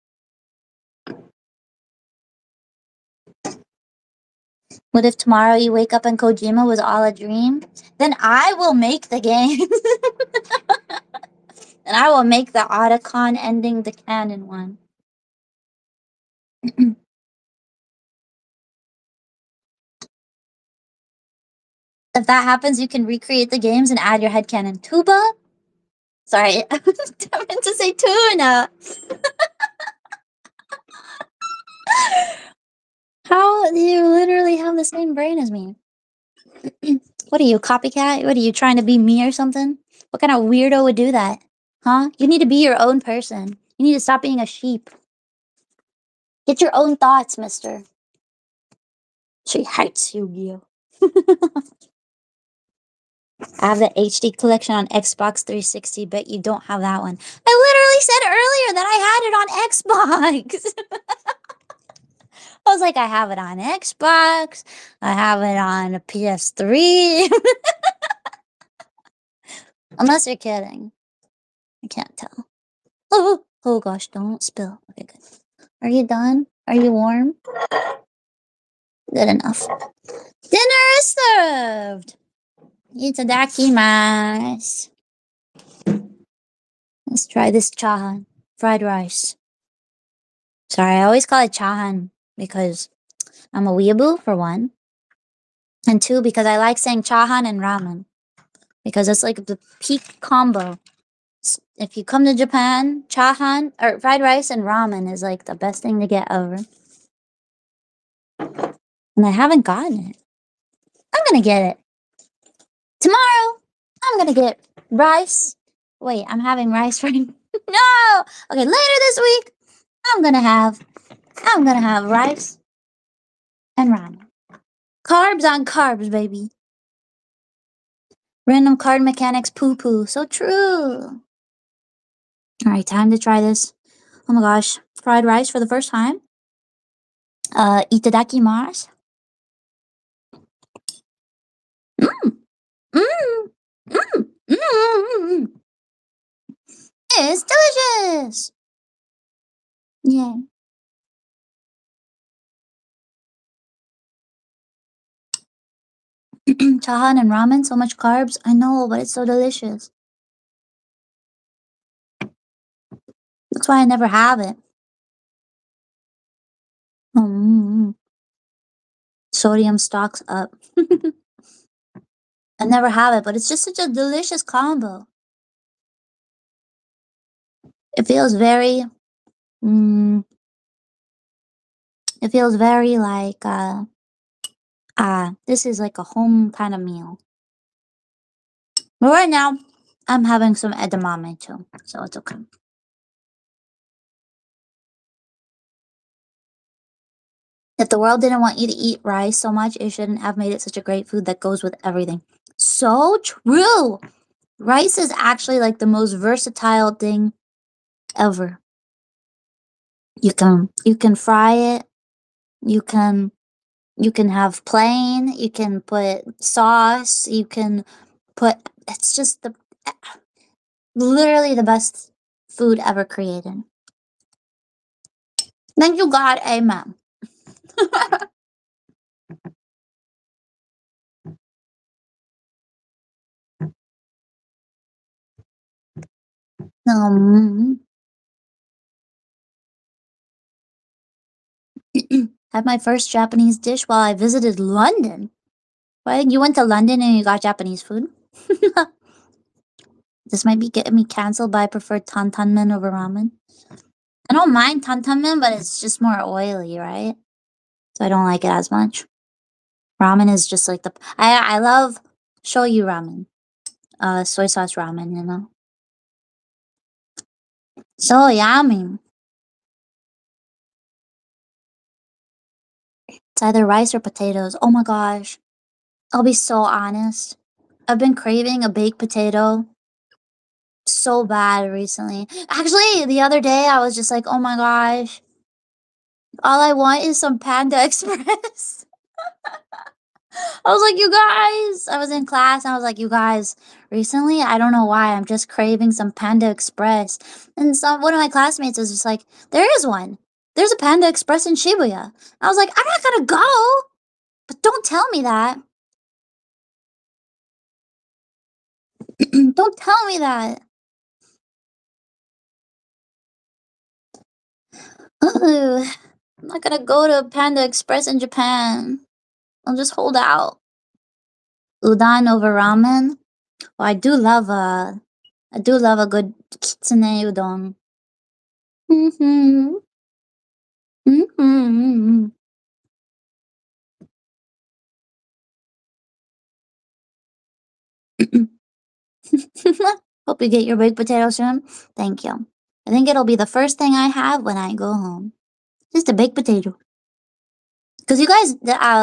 What if tomorrow you wake up and Kojima was all a dream? Then I will make the game. And I will make the Otacon ending the canon one. If that happens, you can recreate the games and add your headcanon. Tuba? Sorry, I meant to say tuna. How do you literally have the same brain as me? What are you, copycat? What are you, trying to be me or something? What kind of weirdo would do that? Huh? You need to be your own person. You need to stop being a sheep. Get your own thoughts, mister. She hates Yu-Gi-Oh! I have the HD collection on Xbox 360, but you don't have that one. I literally said earlier that I had it on Xbox. I was like, I have it on Xbox. I have it on a PS3. Unless you're kidding. I can't tell. Oh gosh, don't spill. Okay, good. Are you done? Are you warm? Good enough. Dinner is served. Itadakimasu. Let's try this chahan. Fried rice. Sorry, I always call it chahan because I'm a weeaboo for one, and two because I like saying chahan and ramen because it's like the peak combo. If you come to Japan, chahan or fried rice and ramen is like the best thing to get over. And I haven't gotten it. I'm gonna get it. Tomorrow, I'm gonna get rice. Wait, I'm having rice right No! Okay, later this week, I'm gonna have rice and ramen. Carbs on carbs, baby. Random card mechanics poo poo. So true. Alright, time to try this. Oh my gosh. Fried rice for the first time. Itadakimasu. Mmm. Mmm. Mmm. Mmm. It's delicious. Yeah. Chahan and ramen, so much carbs. I know, but it's so delicious. That's why I never have it. Sodium stocks up. I never have it, but it's just such a delicious combo. It feels very, it feels very like, this is like a home kind of meal. But right now, I'm having some edamame too, so it's okay. If the world didn't want you to eat rice so much, it shouldn't have made it such a great food that goes with everything. So true! Rice is actually like the most versatile thing ever. You can fry it, you can have plain, you can put sauce, you can put it's just the literally the best food ever created. Thank you God, amen. Um, had my first Japanese dish while I visited London. What? You went to London and you got Japanese food? This might be getting me canceled, but I prefer tantanmen over ramen. I don't mind tantanmen, but it's just more oily, right? So I don't like it as much. Ramen is just like I love shoyu ramen. Soy sauce ramen, you know. So yummy. It's either rice or potatoes. Oh my gosh. I'll be so honest. I've been craving a baked potato so bad recently. Actually, the other day I was just like, oh my gosh. All I want is some Panda Express. I was like, you guys. I was in class and I was like, you guys, recently, I don't know why, I'm just craving some Panda Express. And one of my classmates was just like, there is one. There's a Panda Express in Shibuya. I was like, I'm not gonna go. But don't tell me that. Don't tell me that. Ugh, I'm not gonna go to Panda Express in Japan. I'll just hold out. Udon over ramen. Well, I do love a good kitsune udon. Mm-hmm. Mm-hmm. Hope you get your baked potato soon. Thank you. I think it'll be the first thing I have when I go home. Just a baked potato. Because you guys,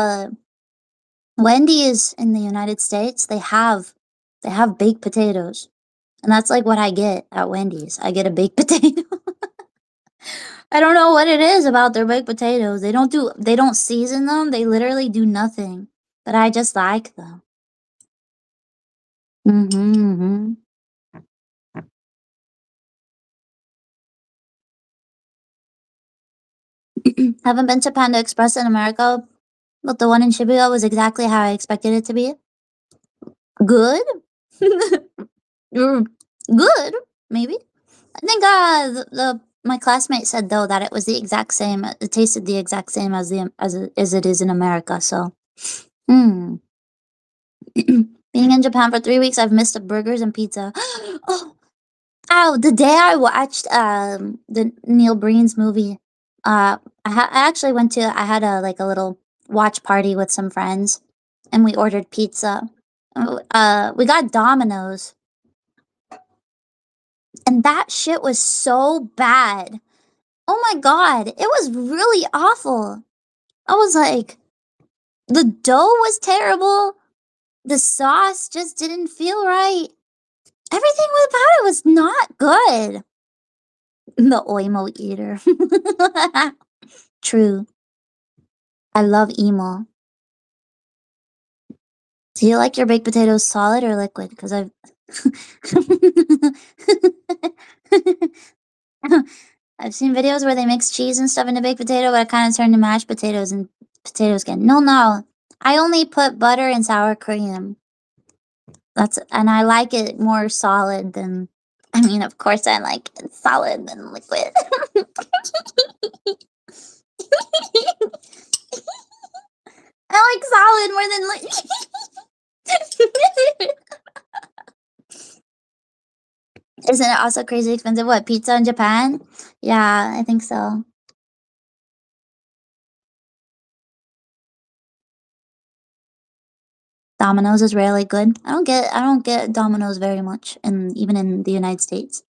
Wendy's in the United States, they have baked potatoes. And that's like what I get at Wendy's. I get a baked potato. I don't know what it is about their baked potatoes. They don't season them. They literally do nothing. But I just like them. Mm-hmm. Haven't been to Panda Express in America, but the one in Shibuya was exactly how I expected it to be. Good? Good, maybe. I think the My classmate said though that it was the exact same. It tasted the exact same as as it is in America. So, hmm. Being in Japan for 3 weeks, I've missed the burgers and pizza. Oh, ow! The day I watched the Neil Breen's movie, I actually went to. I had a little watch party with some friends, and we ordered pizza. We got Domino's, and that shit was so bad. Oh my god, it was really awful. I was like, the dough was terrible. The sauce just didn't feel right. Everything about it was not good. The Oimo eater. True. I love emo. Do you like your baked potatoes solid or liquid? Because I've I've seen videos where they mix cheese and stuff into baked potato, but it kind of turned to mashed potatoes and potatoes again. No, no. I only put butter and sour cream. And I like it more solid than. I mean, of course, I like it solid than liquid. I like solid more than liquid. Isn't it also crazy expensive? What, pizza in Japan? Yeah, I think so. Domino's is rarely good. I don't get Domino's very much, and even in the United States.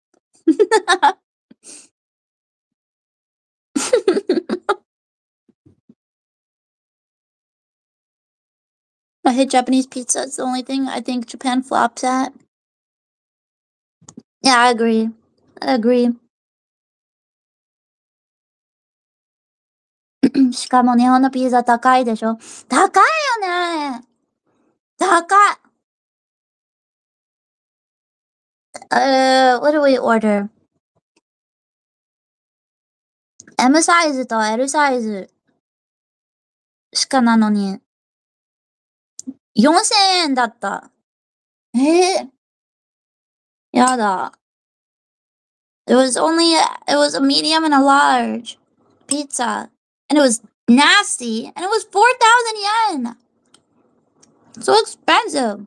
I hate Japanese pizza. It's the only thing I think Japan flops at. Yeah, I agree. I agree. しかも日本のピザ高いでしょ。高いよね。高い。what do we order? M サイズと L サイズしかなのに4000円だった。やだ。It was a medium and a large pizza. And it was nasty. And it was 4,000 yen. So expensive.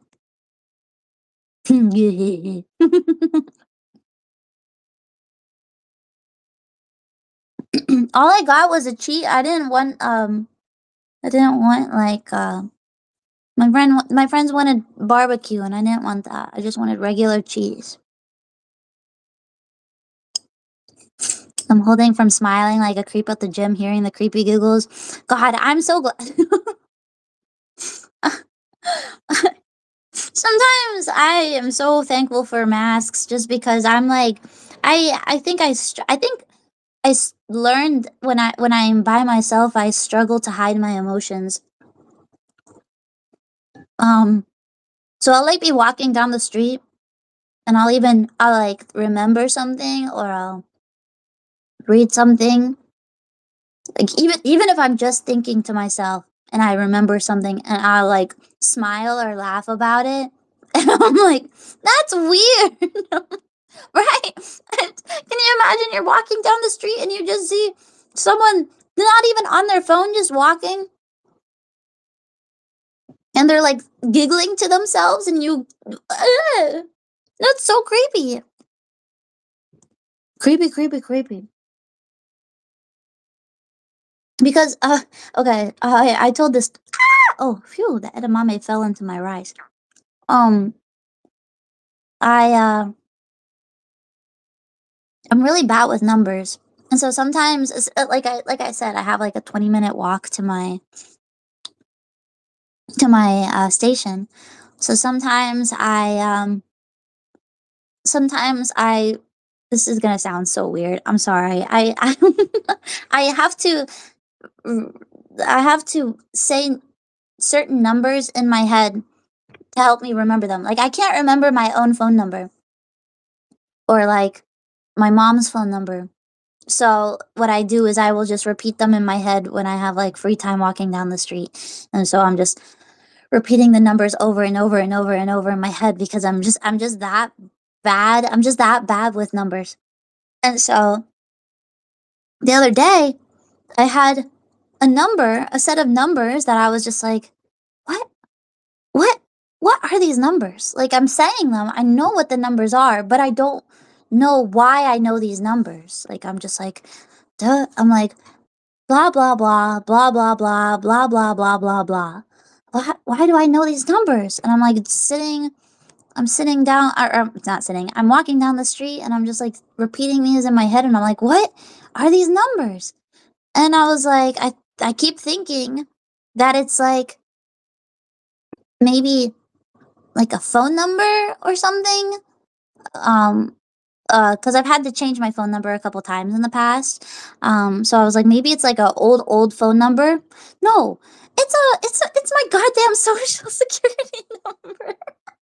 All I got was a cheese. I didn't want like my friends wanted barbecue and I didn't want that. I just wanted regular cheese. I'm holding from smiling like a creep at the gym, hearing the creepy giggles. God, I'm so glad. Sometimes I am so thankful for masks just because I'm like, I think learned when I'm by myself, I struggle to hide my emotions. So I'll like be walking down the street and I'll like remember something or I'll read something. Like even if I'm just thinking to myself and I remember something and I'll like smile or laugh about it. And I'm like, that's weird. Right? Can you imagine you're walking down the street and you just see someone not even on their phone just walking? And they're like giggling to themselves and you that's so creepy. Creepy. Because okay, I told this oh phew, the edamame fell into my rice. I I'm really bad with numbers. And so sometimes like I said, I have like a 20-minute walk to my station. So sometimes I this is gonna sound so weird. I'm sorry. I have to I have to say certain numbers in my head to help me remember them. Like I can't remember my own phone number or like my mom's phone number. So what I do is I will just repeat them in my head when I have like free time walking down the street. And so I'm just repeating the numbers over and over and over and over in my head because I'm just that bad. I'm just that bad with numbers. And so the other day, I had a set of numbers that I was just like, what? What? What are these numbers? Like, I'm saying them. I know what the numbers are, but I don't know why I know these numbers. Like, I'm just like, duh. I'm like, blah, blah, blah, blah, blah, blah, blah, blah, blah, blah, blah. Why do I know these numbers? And I'm like I'm sitting down, or not sitting, I'm walking down the street and I'm just like repeating these in my head and I'm like, what are these numbers? And I was like, I keep thinking that it's like maybe like a phone number or something. Um, because I've had to change my phone number a couple times in the past. So I was like, maybe it's like a old phone number. No, it's my goddamn social security number.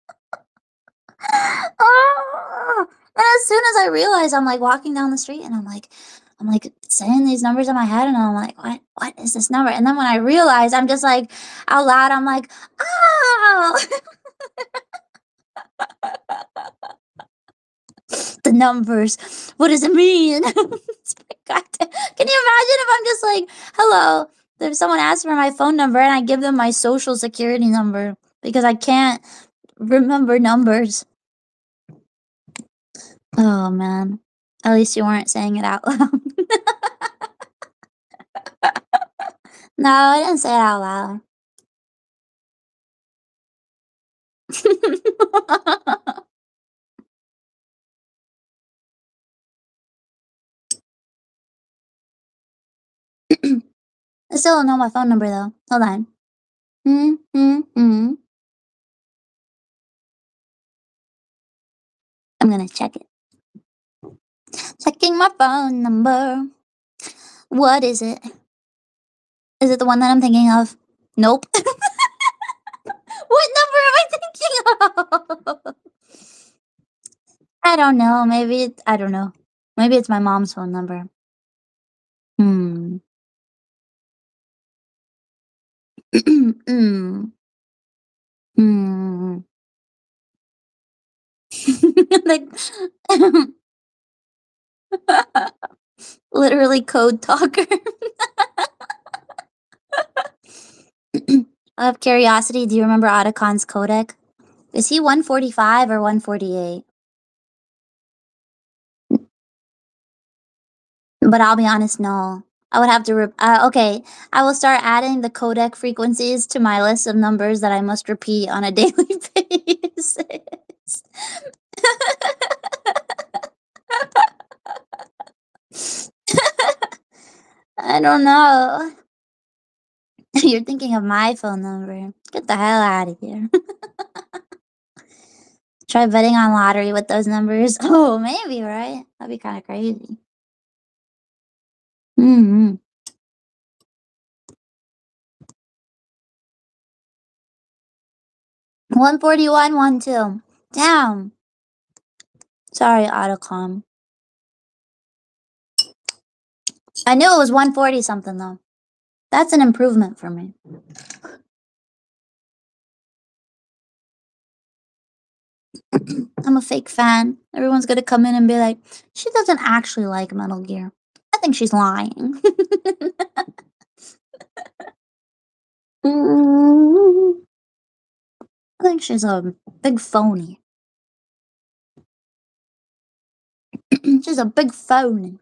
Oh, and as soon as I realized, I'm like walking down the street and I'm like saying these numbers in my head and I'm like, what is this number? And then when I realize, I'm just like out loud, I'm like, oh, the numbers. What does it mean? God, can you imagine if I'm just like, hello, if someone asks for my phone number and I give them my social security number because I can't remember numbers. Oh man. At least you weren't saying it out loud. No, I didn't say it out loud. I still don't know my phone number though. Hold on. Mm. I'm gonna check it. Checking my phone number. What is it? Is it the one that I'm thinking of? Nope. What number am I thinking of? I don't know. I don't know. Maybe it's my mom's phone number. Hmm. mm. Hmm. Like, literally code talker. Out of curiosity, do you remember Otacon's codec? Is he 145 or 148? But I'll be honest, no. I would have to. Okay, I will start adding the codec frequencies to my list of numbers that I must repeat on a daily basis. I don't know. You're thinking of my phone number. Get the hell out of here. Try betting on lottery with those numbers. Oh, maybe, right? That'd be kind of crazy. Mm-hmm. 141, 12. Damn. Sorry, Autocom. I knew it was 140 something, though. That's an improvement for me. I'm a fake fan. Everyone's gonna come in and be like, she doesn't actually like Metal Gear. I think she's lying. I think she's a big phony. She's a big phony.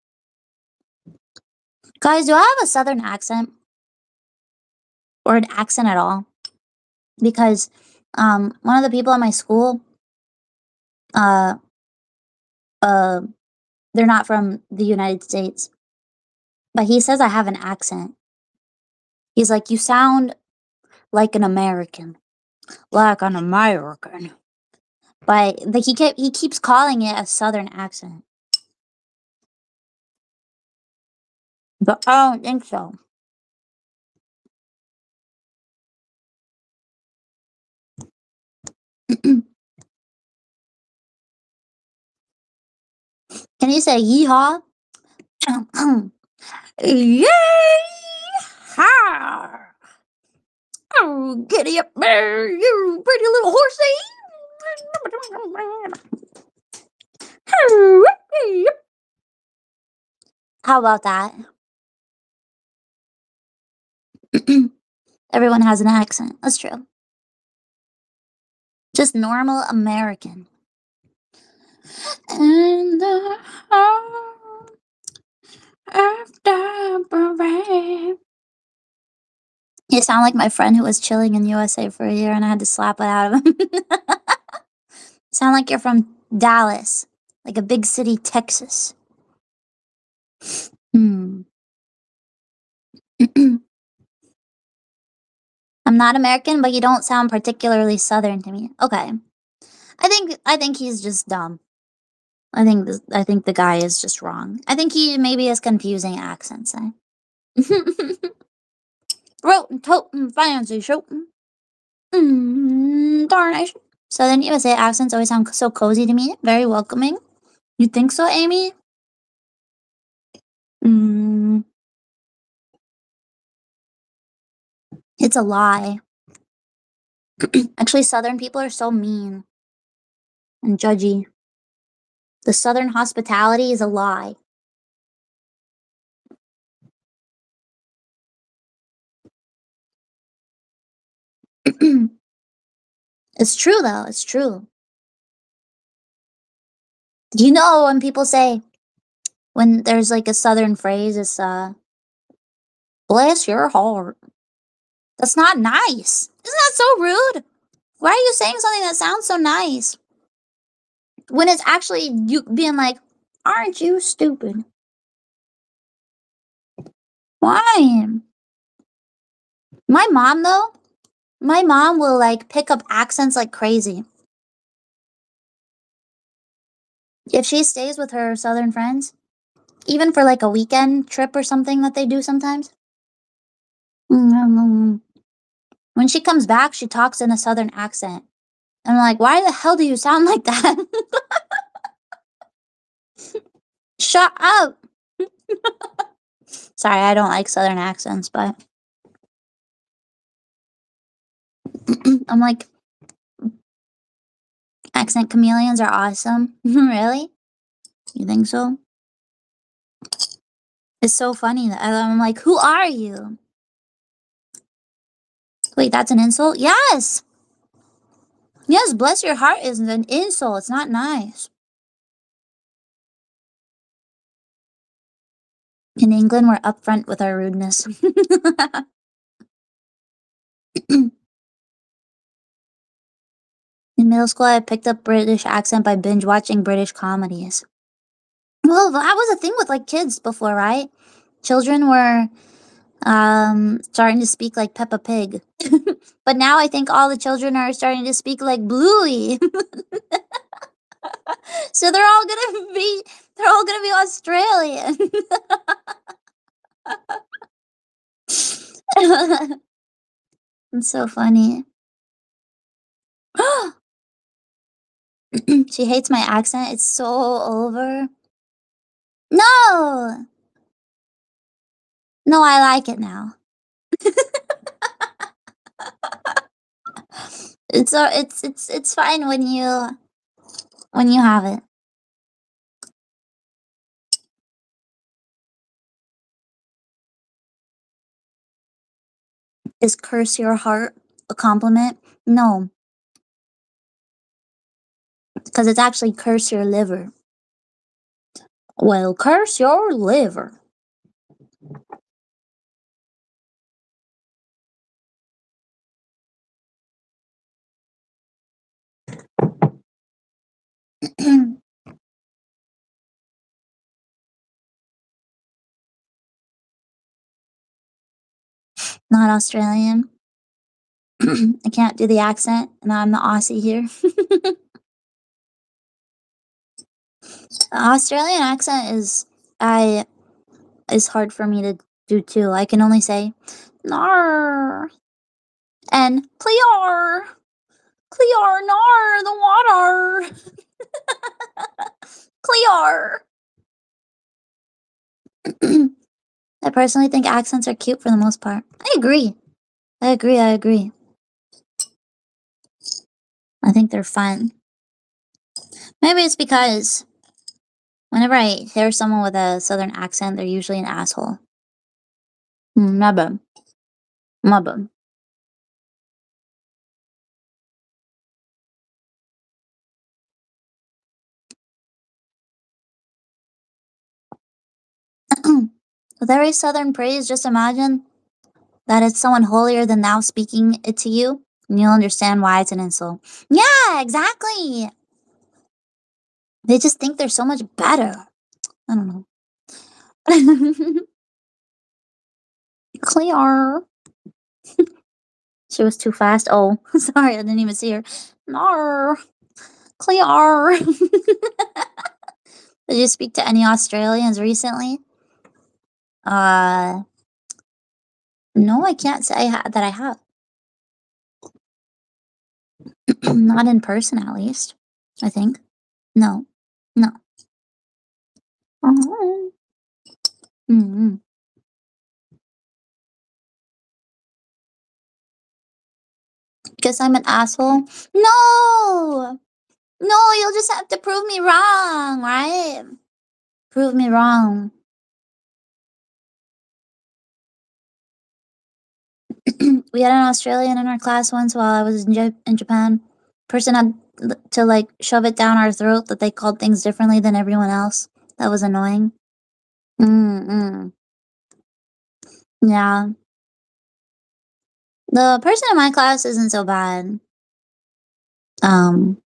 Guys, do I have a southern accent? Or an accent at all? Because one of the people at my school, uh they're not from the United States. But he says I have an accent. He's like, you sound like an American. Like an American. But he keeps calling it a southern accent. But I don't think so. Can you say yeehaw? Yay! Ha! Oh, giddy up there, you pretty little horsey! How about that? Everyone has an accent. That's true. Just normal American. And the heart of the parade. You sound like my friend who was chilling in USA for a year and I had to slap it out of him. Sound like you're from Dallas, like a big city, Texas. Hmm. I'm not American, but you don't sound particularly Southern to me. Okay. I think he's just dumb. I think the guy is just wrong. I think he maybe has confusing accents. Roten, toten, fancy shooting. Darnation. Southern USA accents always sound so cozy to me. Very welcoming. You think so, Amy? Mm, it's a lie. Actually, Southern people are so mean and judgy. The Southern hospitality is a lie. It's true, though. It's true. You know when people say, when there's like a Southern phrase, it's, bless your heart. That's not nice. Isn't that so rude? Why are you saying something that sounds so nice? When it's actually you being like, aren't you stupid? Why? My mom, though, my mom will like pick up accents like crazy. If she stays with her Southern friends, even for like a weekend trip or something that they do sometimes. When she comes back, she talks in a Southern accent. And I'm like, why the hell do you sound like that? Shut up. Sorry, I don't like Southern accents, but I'm like, accent chameleons are awesome. Really? You think so? It's so funny that I'm like, who are you? Wait, that's an insult? Yes! Yes, bless your heart is an insult. It's not nice. In England, we're upfront with our rudeness. In middle school, I picked up British accent by binge watching British comedies. Well, that was a thing with like kids before, right? Children were starting to speak like Peppa Pig. But now I think all the children are starting to speak like Bluey. So they're all gonna be Australian. It's so funny. She hates my accent. It's so over. No! No, I like it now. It's fine when you have it. Is curse your heart a compliment? No, because it's actually curse your liver. Well, curse your liver. Not Australian. I can't do the accent, and I'm the Aussie here. The Australian accent is hard for me to do too. I can only say nar and clear, clear, nar the water, clear. I personally think accents are cute for the most part. I agree. I agree. I agree. I think they're fun. Maybe it's because Whenever I hear someone with a southern accent, they're usually an asshole. My bad. My bad. With every southern praise, just imagine that it's someone holier than thou speaking it to you, and you'll understand why it's an insult. Yeah, exactly. They just think they're so much better. I don't know. Clear. She was too fast. Oh, sorry, I didn't even see her. Nar. Clear. Did you speak to any Australians recently? Uh, no, I can't say that I have. Not in person, at least. I think. No. No. Oh. Mm-hmm. Because I'm an asshole? No! No, you'll just have to prove me wrong, right? Prove me wrong. We had an Australian in our class once while I was in Japan. Person had to like shove it down our throat that they called things differently than everyone else. That was annoying. Mm-mm. Yeah. The person in my class isn't so bad. Um,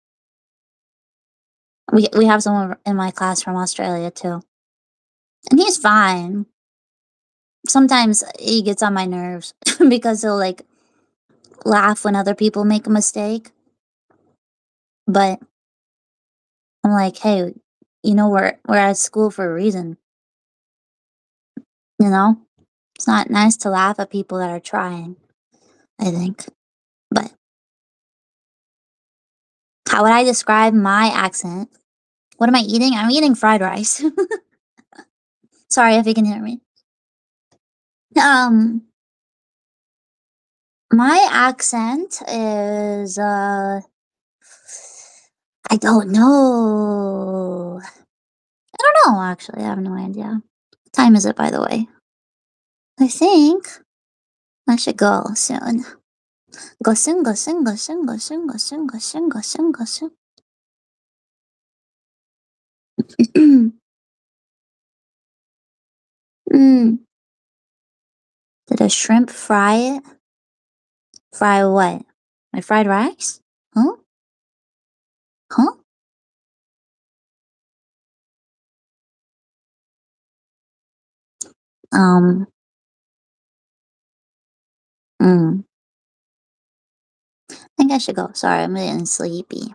we have someone in my class from Australia too, and he's fine. Sometimes he gets on my nerves because he'll like laugh when other people make a mistake. But I'm like, hey, you know, we're at school for a reason. You know, it's not nice to laugh at people that are trying. I think, but how would I describe my accent? What am I eating? I'm eating fried rice. Sorry if you can hear me. Um, my accent is I don't know. I don't know actually. I have no idea. What time is it, by the way? I think I should go soon. Go soon, go soon, go soon, go soon, go soon, go soon, go soon, go soon. mm. Did a shrimp fry it? Fry what? My fried rice? Huh? Huh? Um. I think I should go. Sorry, I'm getting sleepy.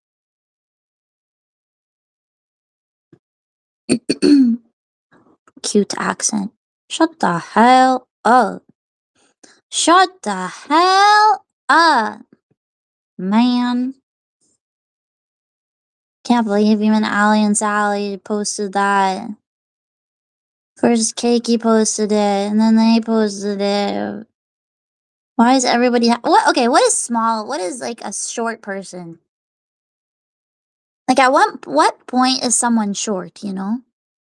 Cute accent. Shut the hell up. Shut the hell up, man. Can't believe even Ali and Sally posted that. First Keiki posted it, and then they posted it. Why is everybody what? Okay, what is small? What is like a short person? Like at what point is someone short? You know?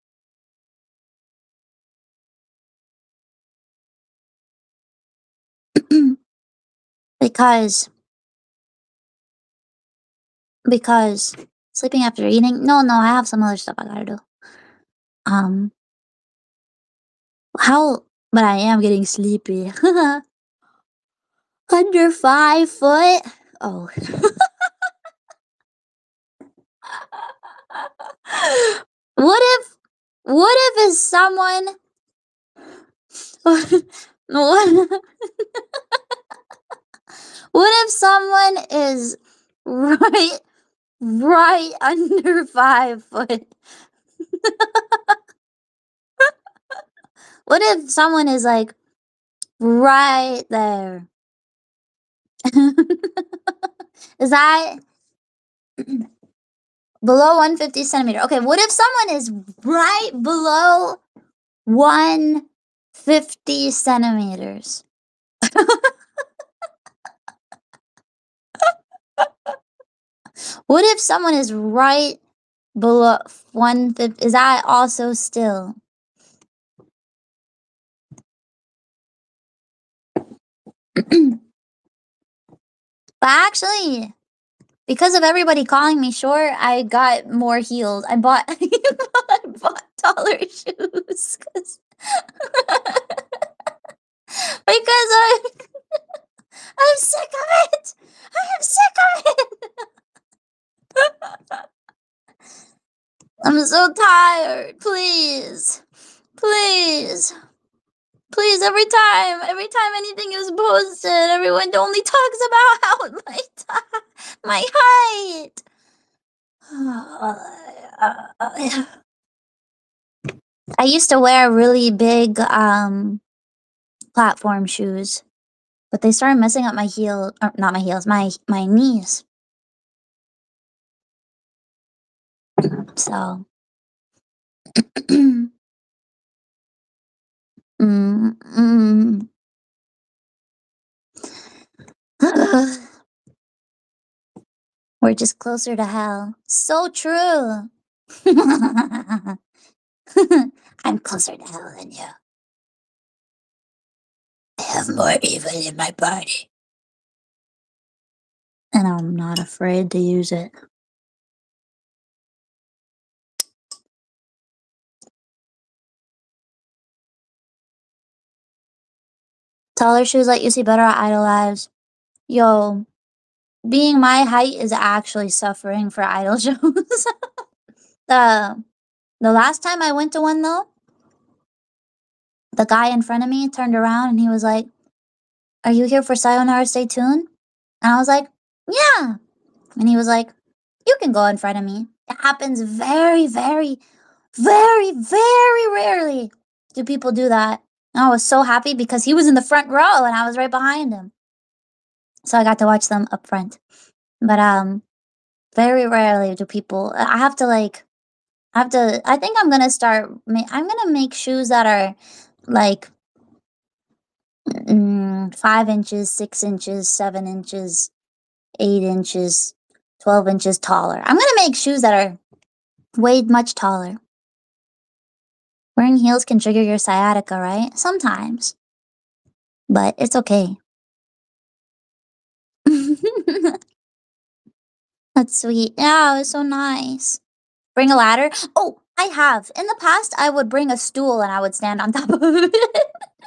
because because sleeping after eating. No, no, I have some other stuff I gotta do. Um, how? But I am getting sleepy. Under 5 foot. Oh. what if? What if is someone? what? What if someone is right under 5 foot? What if someone is like right there? Is that below 150 centimeter? Okay, what if someone is right below 150 centimeters? What if someone is right below 150. Is that also still? But actually, because of everybody calling me short, I got more heels. I bought I bought taller shoes because I'm sick of it. I am sick of it. I'm so tired. Please. Please. Please, every time anything is posted, everyone only talks about how my height. I used to wear really big platform shoes, but they started messing up my heel, or not my heels, my knees. So we're just closer to hell. So true. I'm closer to hell than you. I have more evil in my body. And I'm not afraid to use it. Taller shoes let you see better at Idol Lives. Yo, being my height is actually suffering for idol shows. The last time I went to one though, the guy in front of me turned around and he was like, "Are you here for Sayonara Stay Tuned?" And I was like, "Yeah." And he was like, "You can go in front of me." It happens very, very, very, very rarely do people do that. And I was so happy because he was in the front row and I was right behind him. So I got to watch them up front. But very rarely do people. I think I'm gonna start. I'm gonna make shoes that are like 5 inches, 6 inches, 7 inches, 8 inches, 12 inches taller. I'm gonna make shoes that are way much taller. Wearing heels can trigger your sciatica, right? Sometimes. But it's okay. That's sweet. Yeah, it was so nice. Bring a ladder? Oh, I have. In the past, I would bring a stool and I would stand on top of it.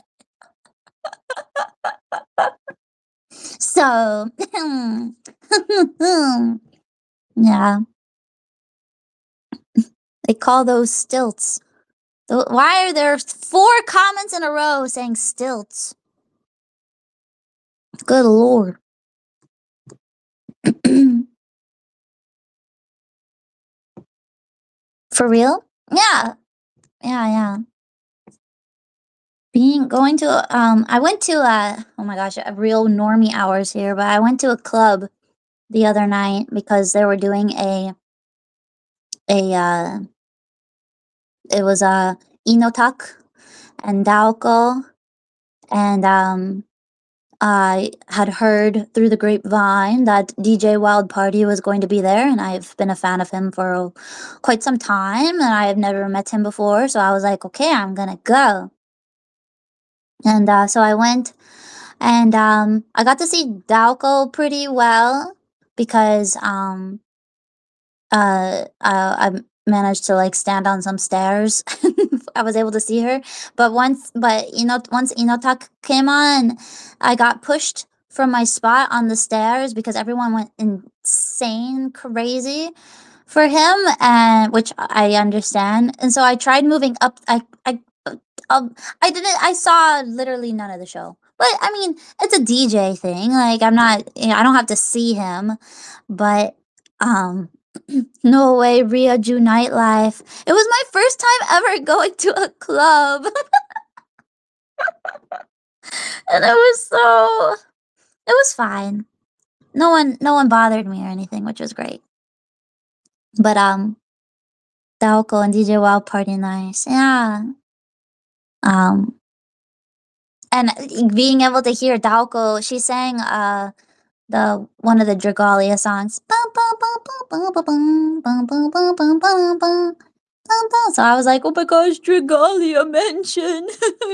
So, yeah. They call those stilts. Why are there 4 comments in a row saying stilts? Good lord. For real? Yeah. Yeah. Going to I went to oh my gosh, a real normie hours here, but I went to a club the other night because they were doing it was Inotak and Daoko, and I had heard through the grapevine that DJ Wild Party was going to be there, and I've been a fan of him for quite some time, and I have never met him before, so I was like, okay, I'm gonna go. And so I went, and I got to see Daoko pretty well because I managed to like stand on some stairs. I was able to see her, but once Inotak came on, I got pushed from my spot on the stairs because everyone went insane crazy for him, and which I understand. And so I tried moving up. I didn't. I saw literally none of the show. But I mean, it's a DJ thing. Like I'm not. I don't have to see him. But no way, Rio Ju nightlife. It was my first time ever going to a club, and it was fine. No one bothered me or anything, which was great. But Daoko and DJ Wild Party nice, yeah. And being able to hear Daoko, she sang the one of the Dragalia songs. So I was like, oh my gosh, Dragalia mention.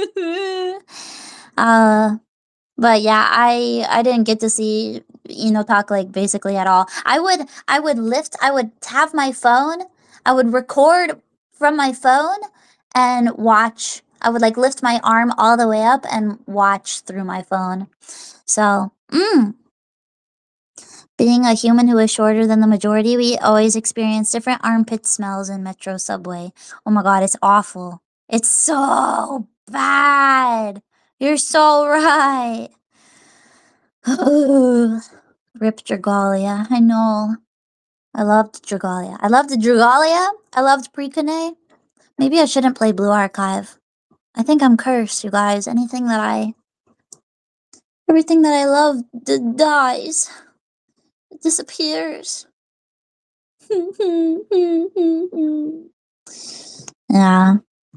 But yeah, I didn't get to see talk like basically at all. I would have my phone, I would record from my phone and watch. I would like lift my arm all the way up and watch through my phone. So, being a human who is shorter than the majority, we always experience different armpit smells in Metro Subway. Oh my god, it's awful. It's so bad. You're so right. Rip Dragalia. I know. I loved Dragalia. I loved Dragalia. I loved Precone. Maybe I shouldn't play Blue Archive. I think I'm cursed, you guys. Everything that I love dies. It disappears. Yeah.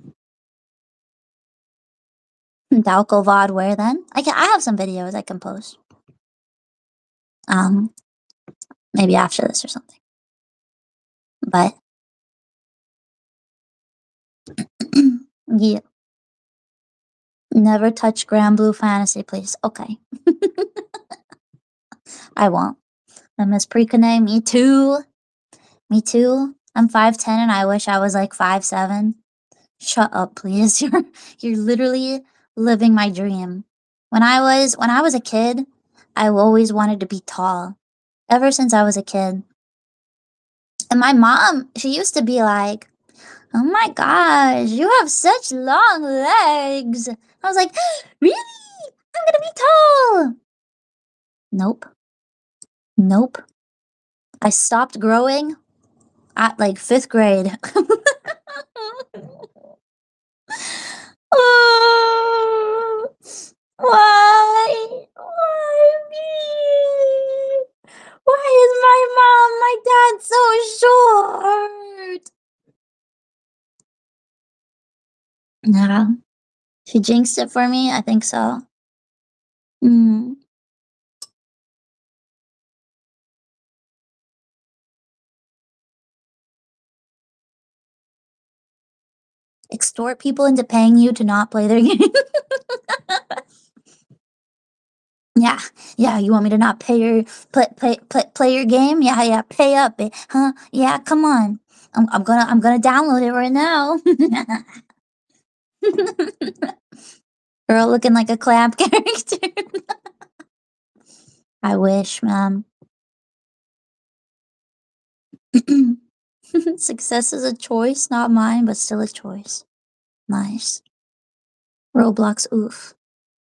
Dalco VOD where then? I have some videos I can post. Maybe after this or something. But yeah. Never touch Grand Blue Fantasy, please. Okay. I won't. I miss Precone. Me too. Me too. I'm 5'10" and I wish I was like 5'7". Shut up, please. You're literally living my dream. When I was a kid, I always wanted to be tall. Ever since I was a kid. And my mom, she used to be like, oh my gosh, you have such long legs. I was like, really? I'm gonna be tall. Nope. Nope. I stopped growing at like 5th grade. Why? Why me? Why is my dad so short? Yeah. She jinxed it for me? I think so. Extort people into paying you to not play their game. Yeah, you want me to not pay your game? Yeah, pay up, huh? Yeah, come on. I'm gonna download it right now. Girl looking like a clap character. I wish, man. Success is a choice, not mine, but still a choice. Nice. Roblox, oof.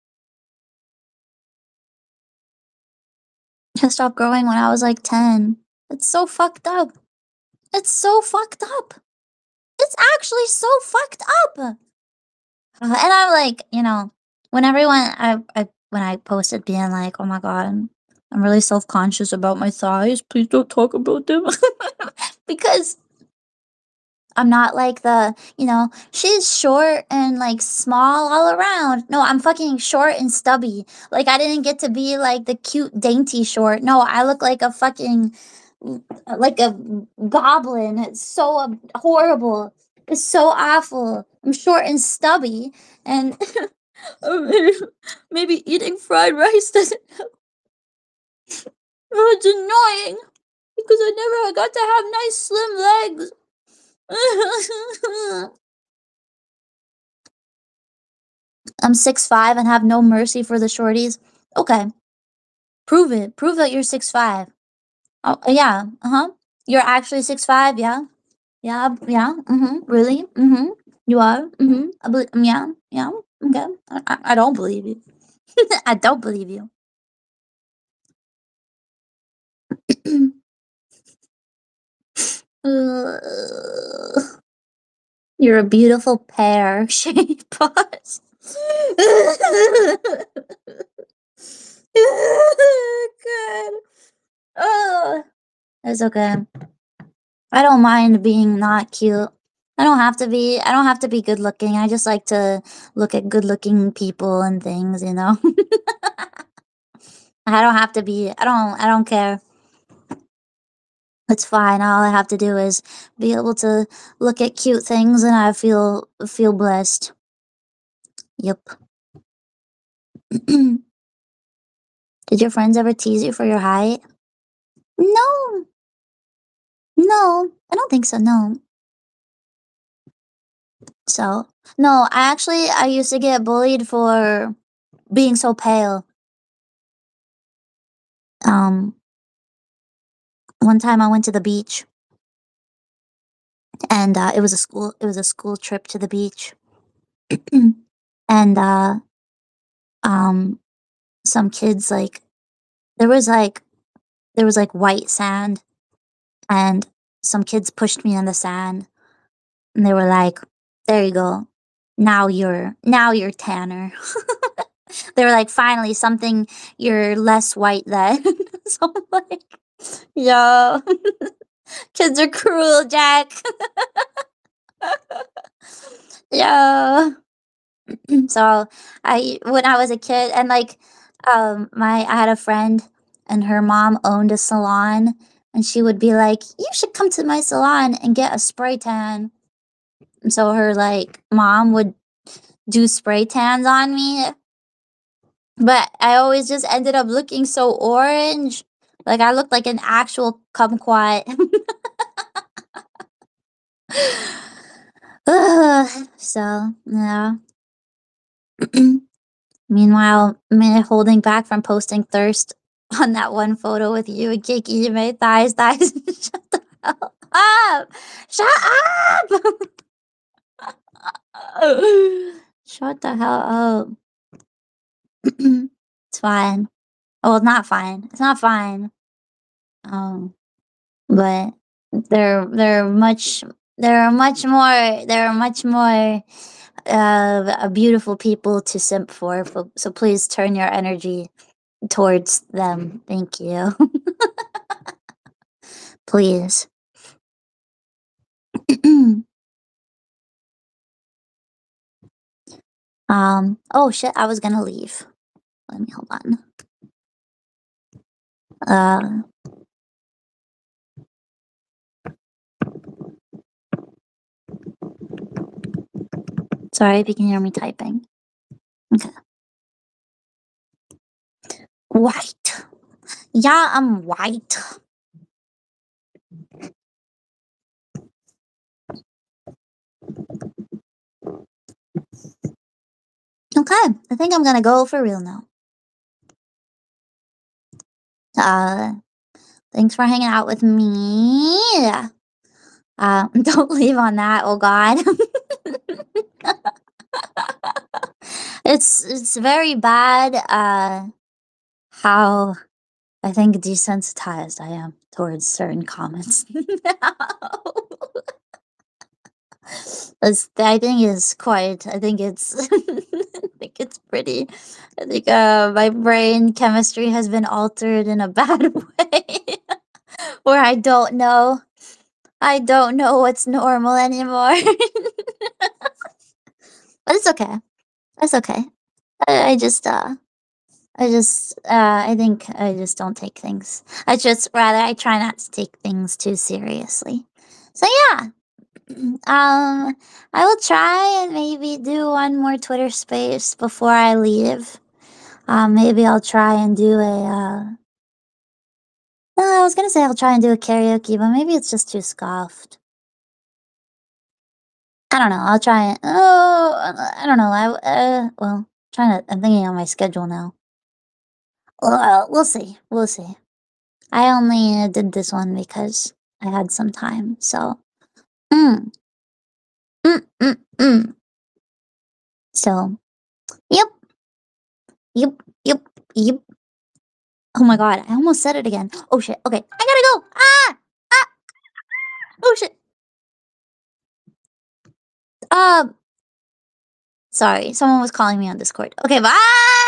I stopped growing when I was like 10. It's so fucked up. It's so fucked up. It's actually so fucked up. And I'm like, when I posted being like, oh my god, I'm really self-conscious about my thighs. Please don't talk about them. Because I'm not like she's short and like small all around. No, I'm fucking short and stubby. Like I didn't get to be like the cute dainty short. No, I look like a fucking like a goblin. It's so horrible. It's so awful. I'm short and stubby and maybe eating fried rice doesn't help. Oh, it's annoying because I never got to have nice slim legs. I'm 6'5" and have no mercy for the shorties. Okay. Prove it. Prove that you're 6'5". Oh, yeah. You're actually 6'5", yeah? Yeah, yeah. Really? You are? Yeah, yeah. Okay. I don't believe you. I don't believe you. You're a beautiful pear shaped pause. God. Oh, it's okay. I don't mind being not cute. I don't have to be good looking. I just like to look at good looking people and things, I don't have to be. I don't care. It's fine. All I have to do is be able to look at cute things, and I feel blessed. Yep. Did your friends ever tease you for your height? No, no, I don't think so. No. So no, I used to get bullied for being so pale. Um, one time I went to the beach, and it was a school trip to the beach, and um, some kids like there was like there was like white sand, and some kids pushed me in the sand, and they were like, "There you go, now you're tanner." They were like, "Finally, something you're less white than." So I'm like, yo, kids are cruel, Jack. Yo. So when I was a kid, and like my I had a friend, and her mom owned a salon, and she would be like, "You should come to my salon and get a spray tan." And so her like mom would do spray tans on me, but I always just ended up looking so orange. Like I looked like an actual kumquat. So yeah. Meanwhile, me holding back from posting thirst on that one photo with you and Kiki, my thighs. Shut the hell up! Shut up! Shut the hell up. It's fine. Well, it's not fine. It's not fine. Um, but they're much there are much more beautiful people to simp for. So please turn your energy towards them. Thank you. Please. Oh shit, I was gonna leave. Let me hold on. Uh, sorry if you can hear me typing. Okay. White. Yeah, I'm white. Okay, I think I'm gonna go for real now. Uh, thanks for hanging out with me. Don't leave on that. Oh God. It's very bad. How I think desensitized I am towards certain comments now. I think it's quite. I think it's. I think it's pretty. I think my brain chemistry has been altered in a bad way, where I don't know. I don't know what's normal anymore. But it's okay. It's okay. I just I think I just don't take things. I try not to take things too seriously. So yeah, I will try and maybe do one more Twitter space before I leave. Maybe I'll try and do a. No, I was gonna say I'll try and do a karaoke, but maybe it's just too scoffed. I don't know. I'll try it. Oh, I don't know. Well, trying to. I'm thinking on my schedule now. Well, we'll see. We'll see. I only did this one because I had some time. So, mm, mm, mm, mm. So, yep, yep, yep, yep. Oh my god, I almost said it again. Oh shit. Okay, I gotta go. Ah, ah. Oh shit. Um, sorry, someone was calling me on Discord. Okay, bye.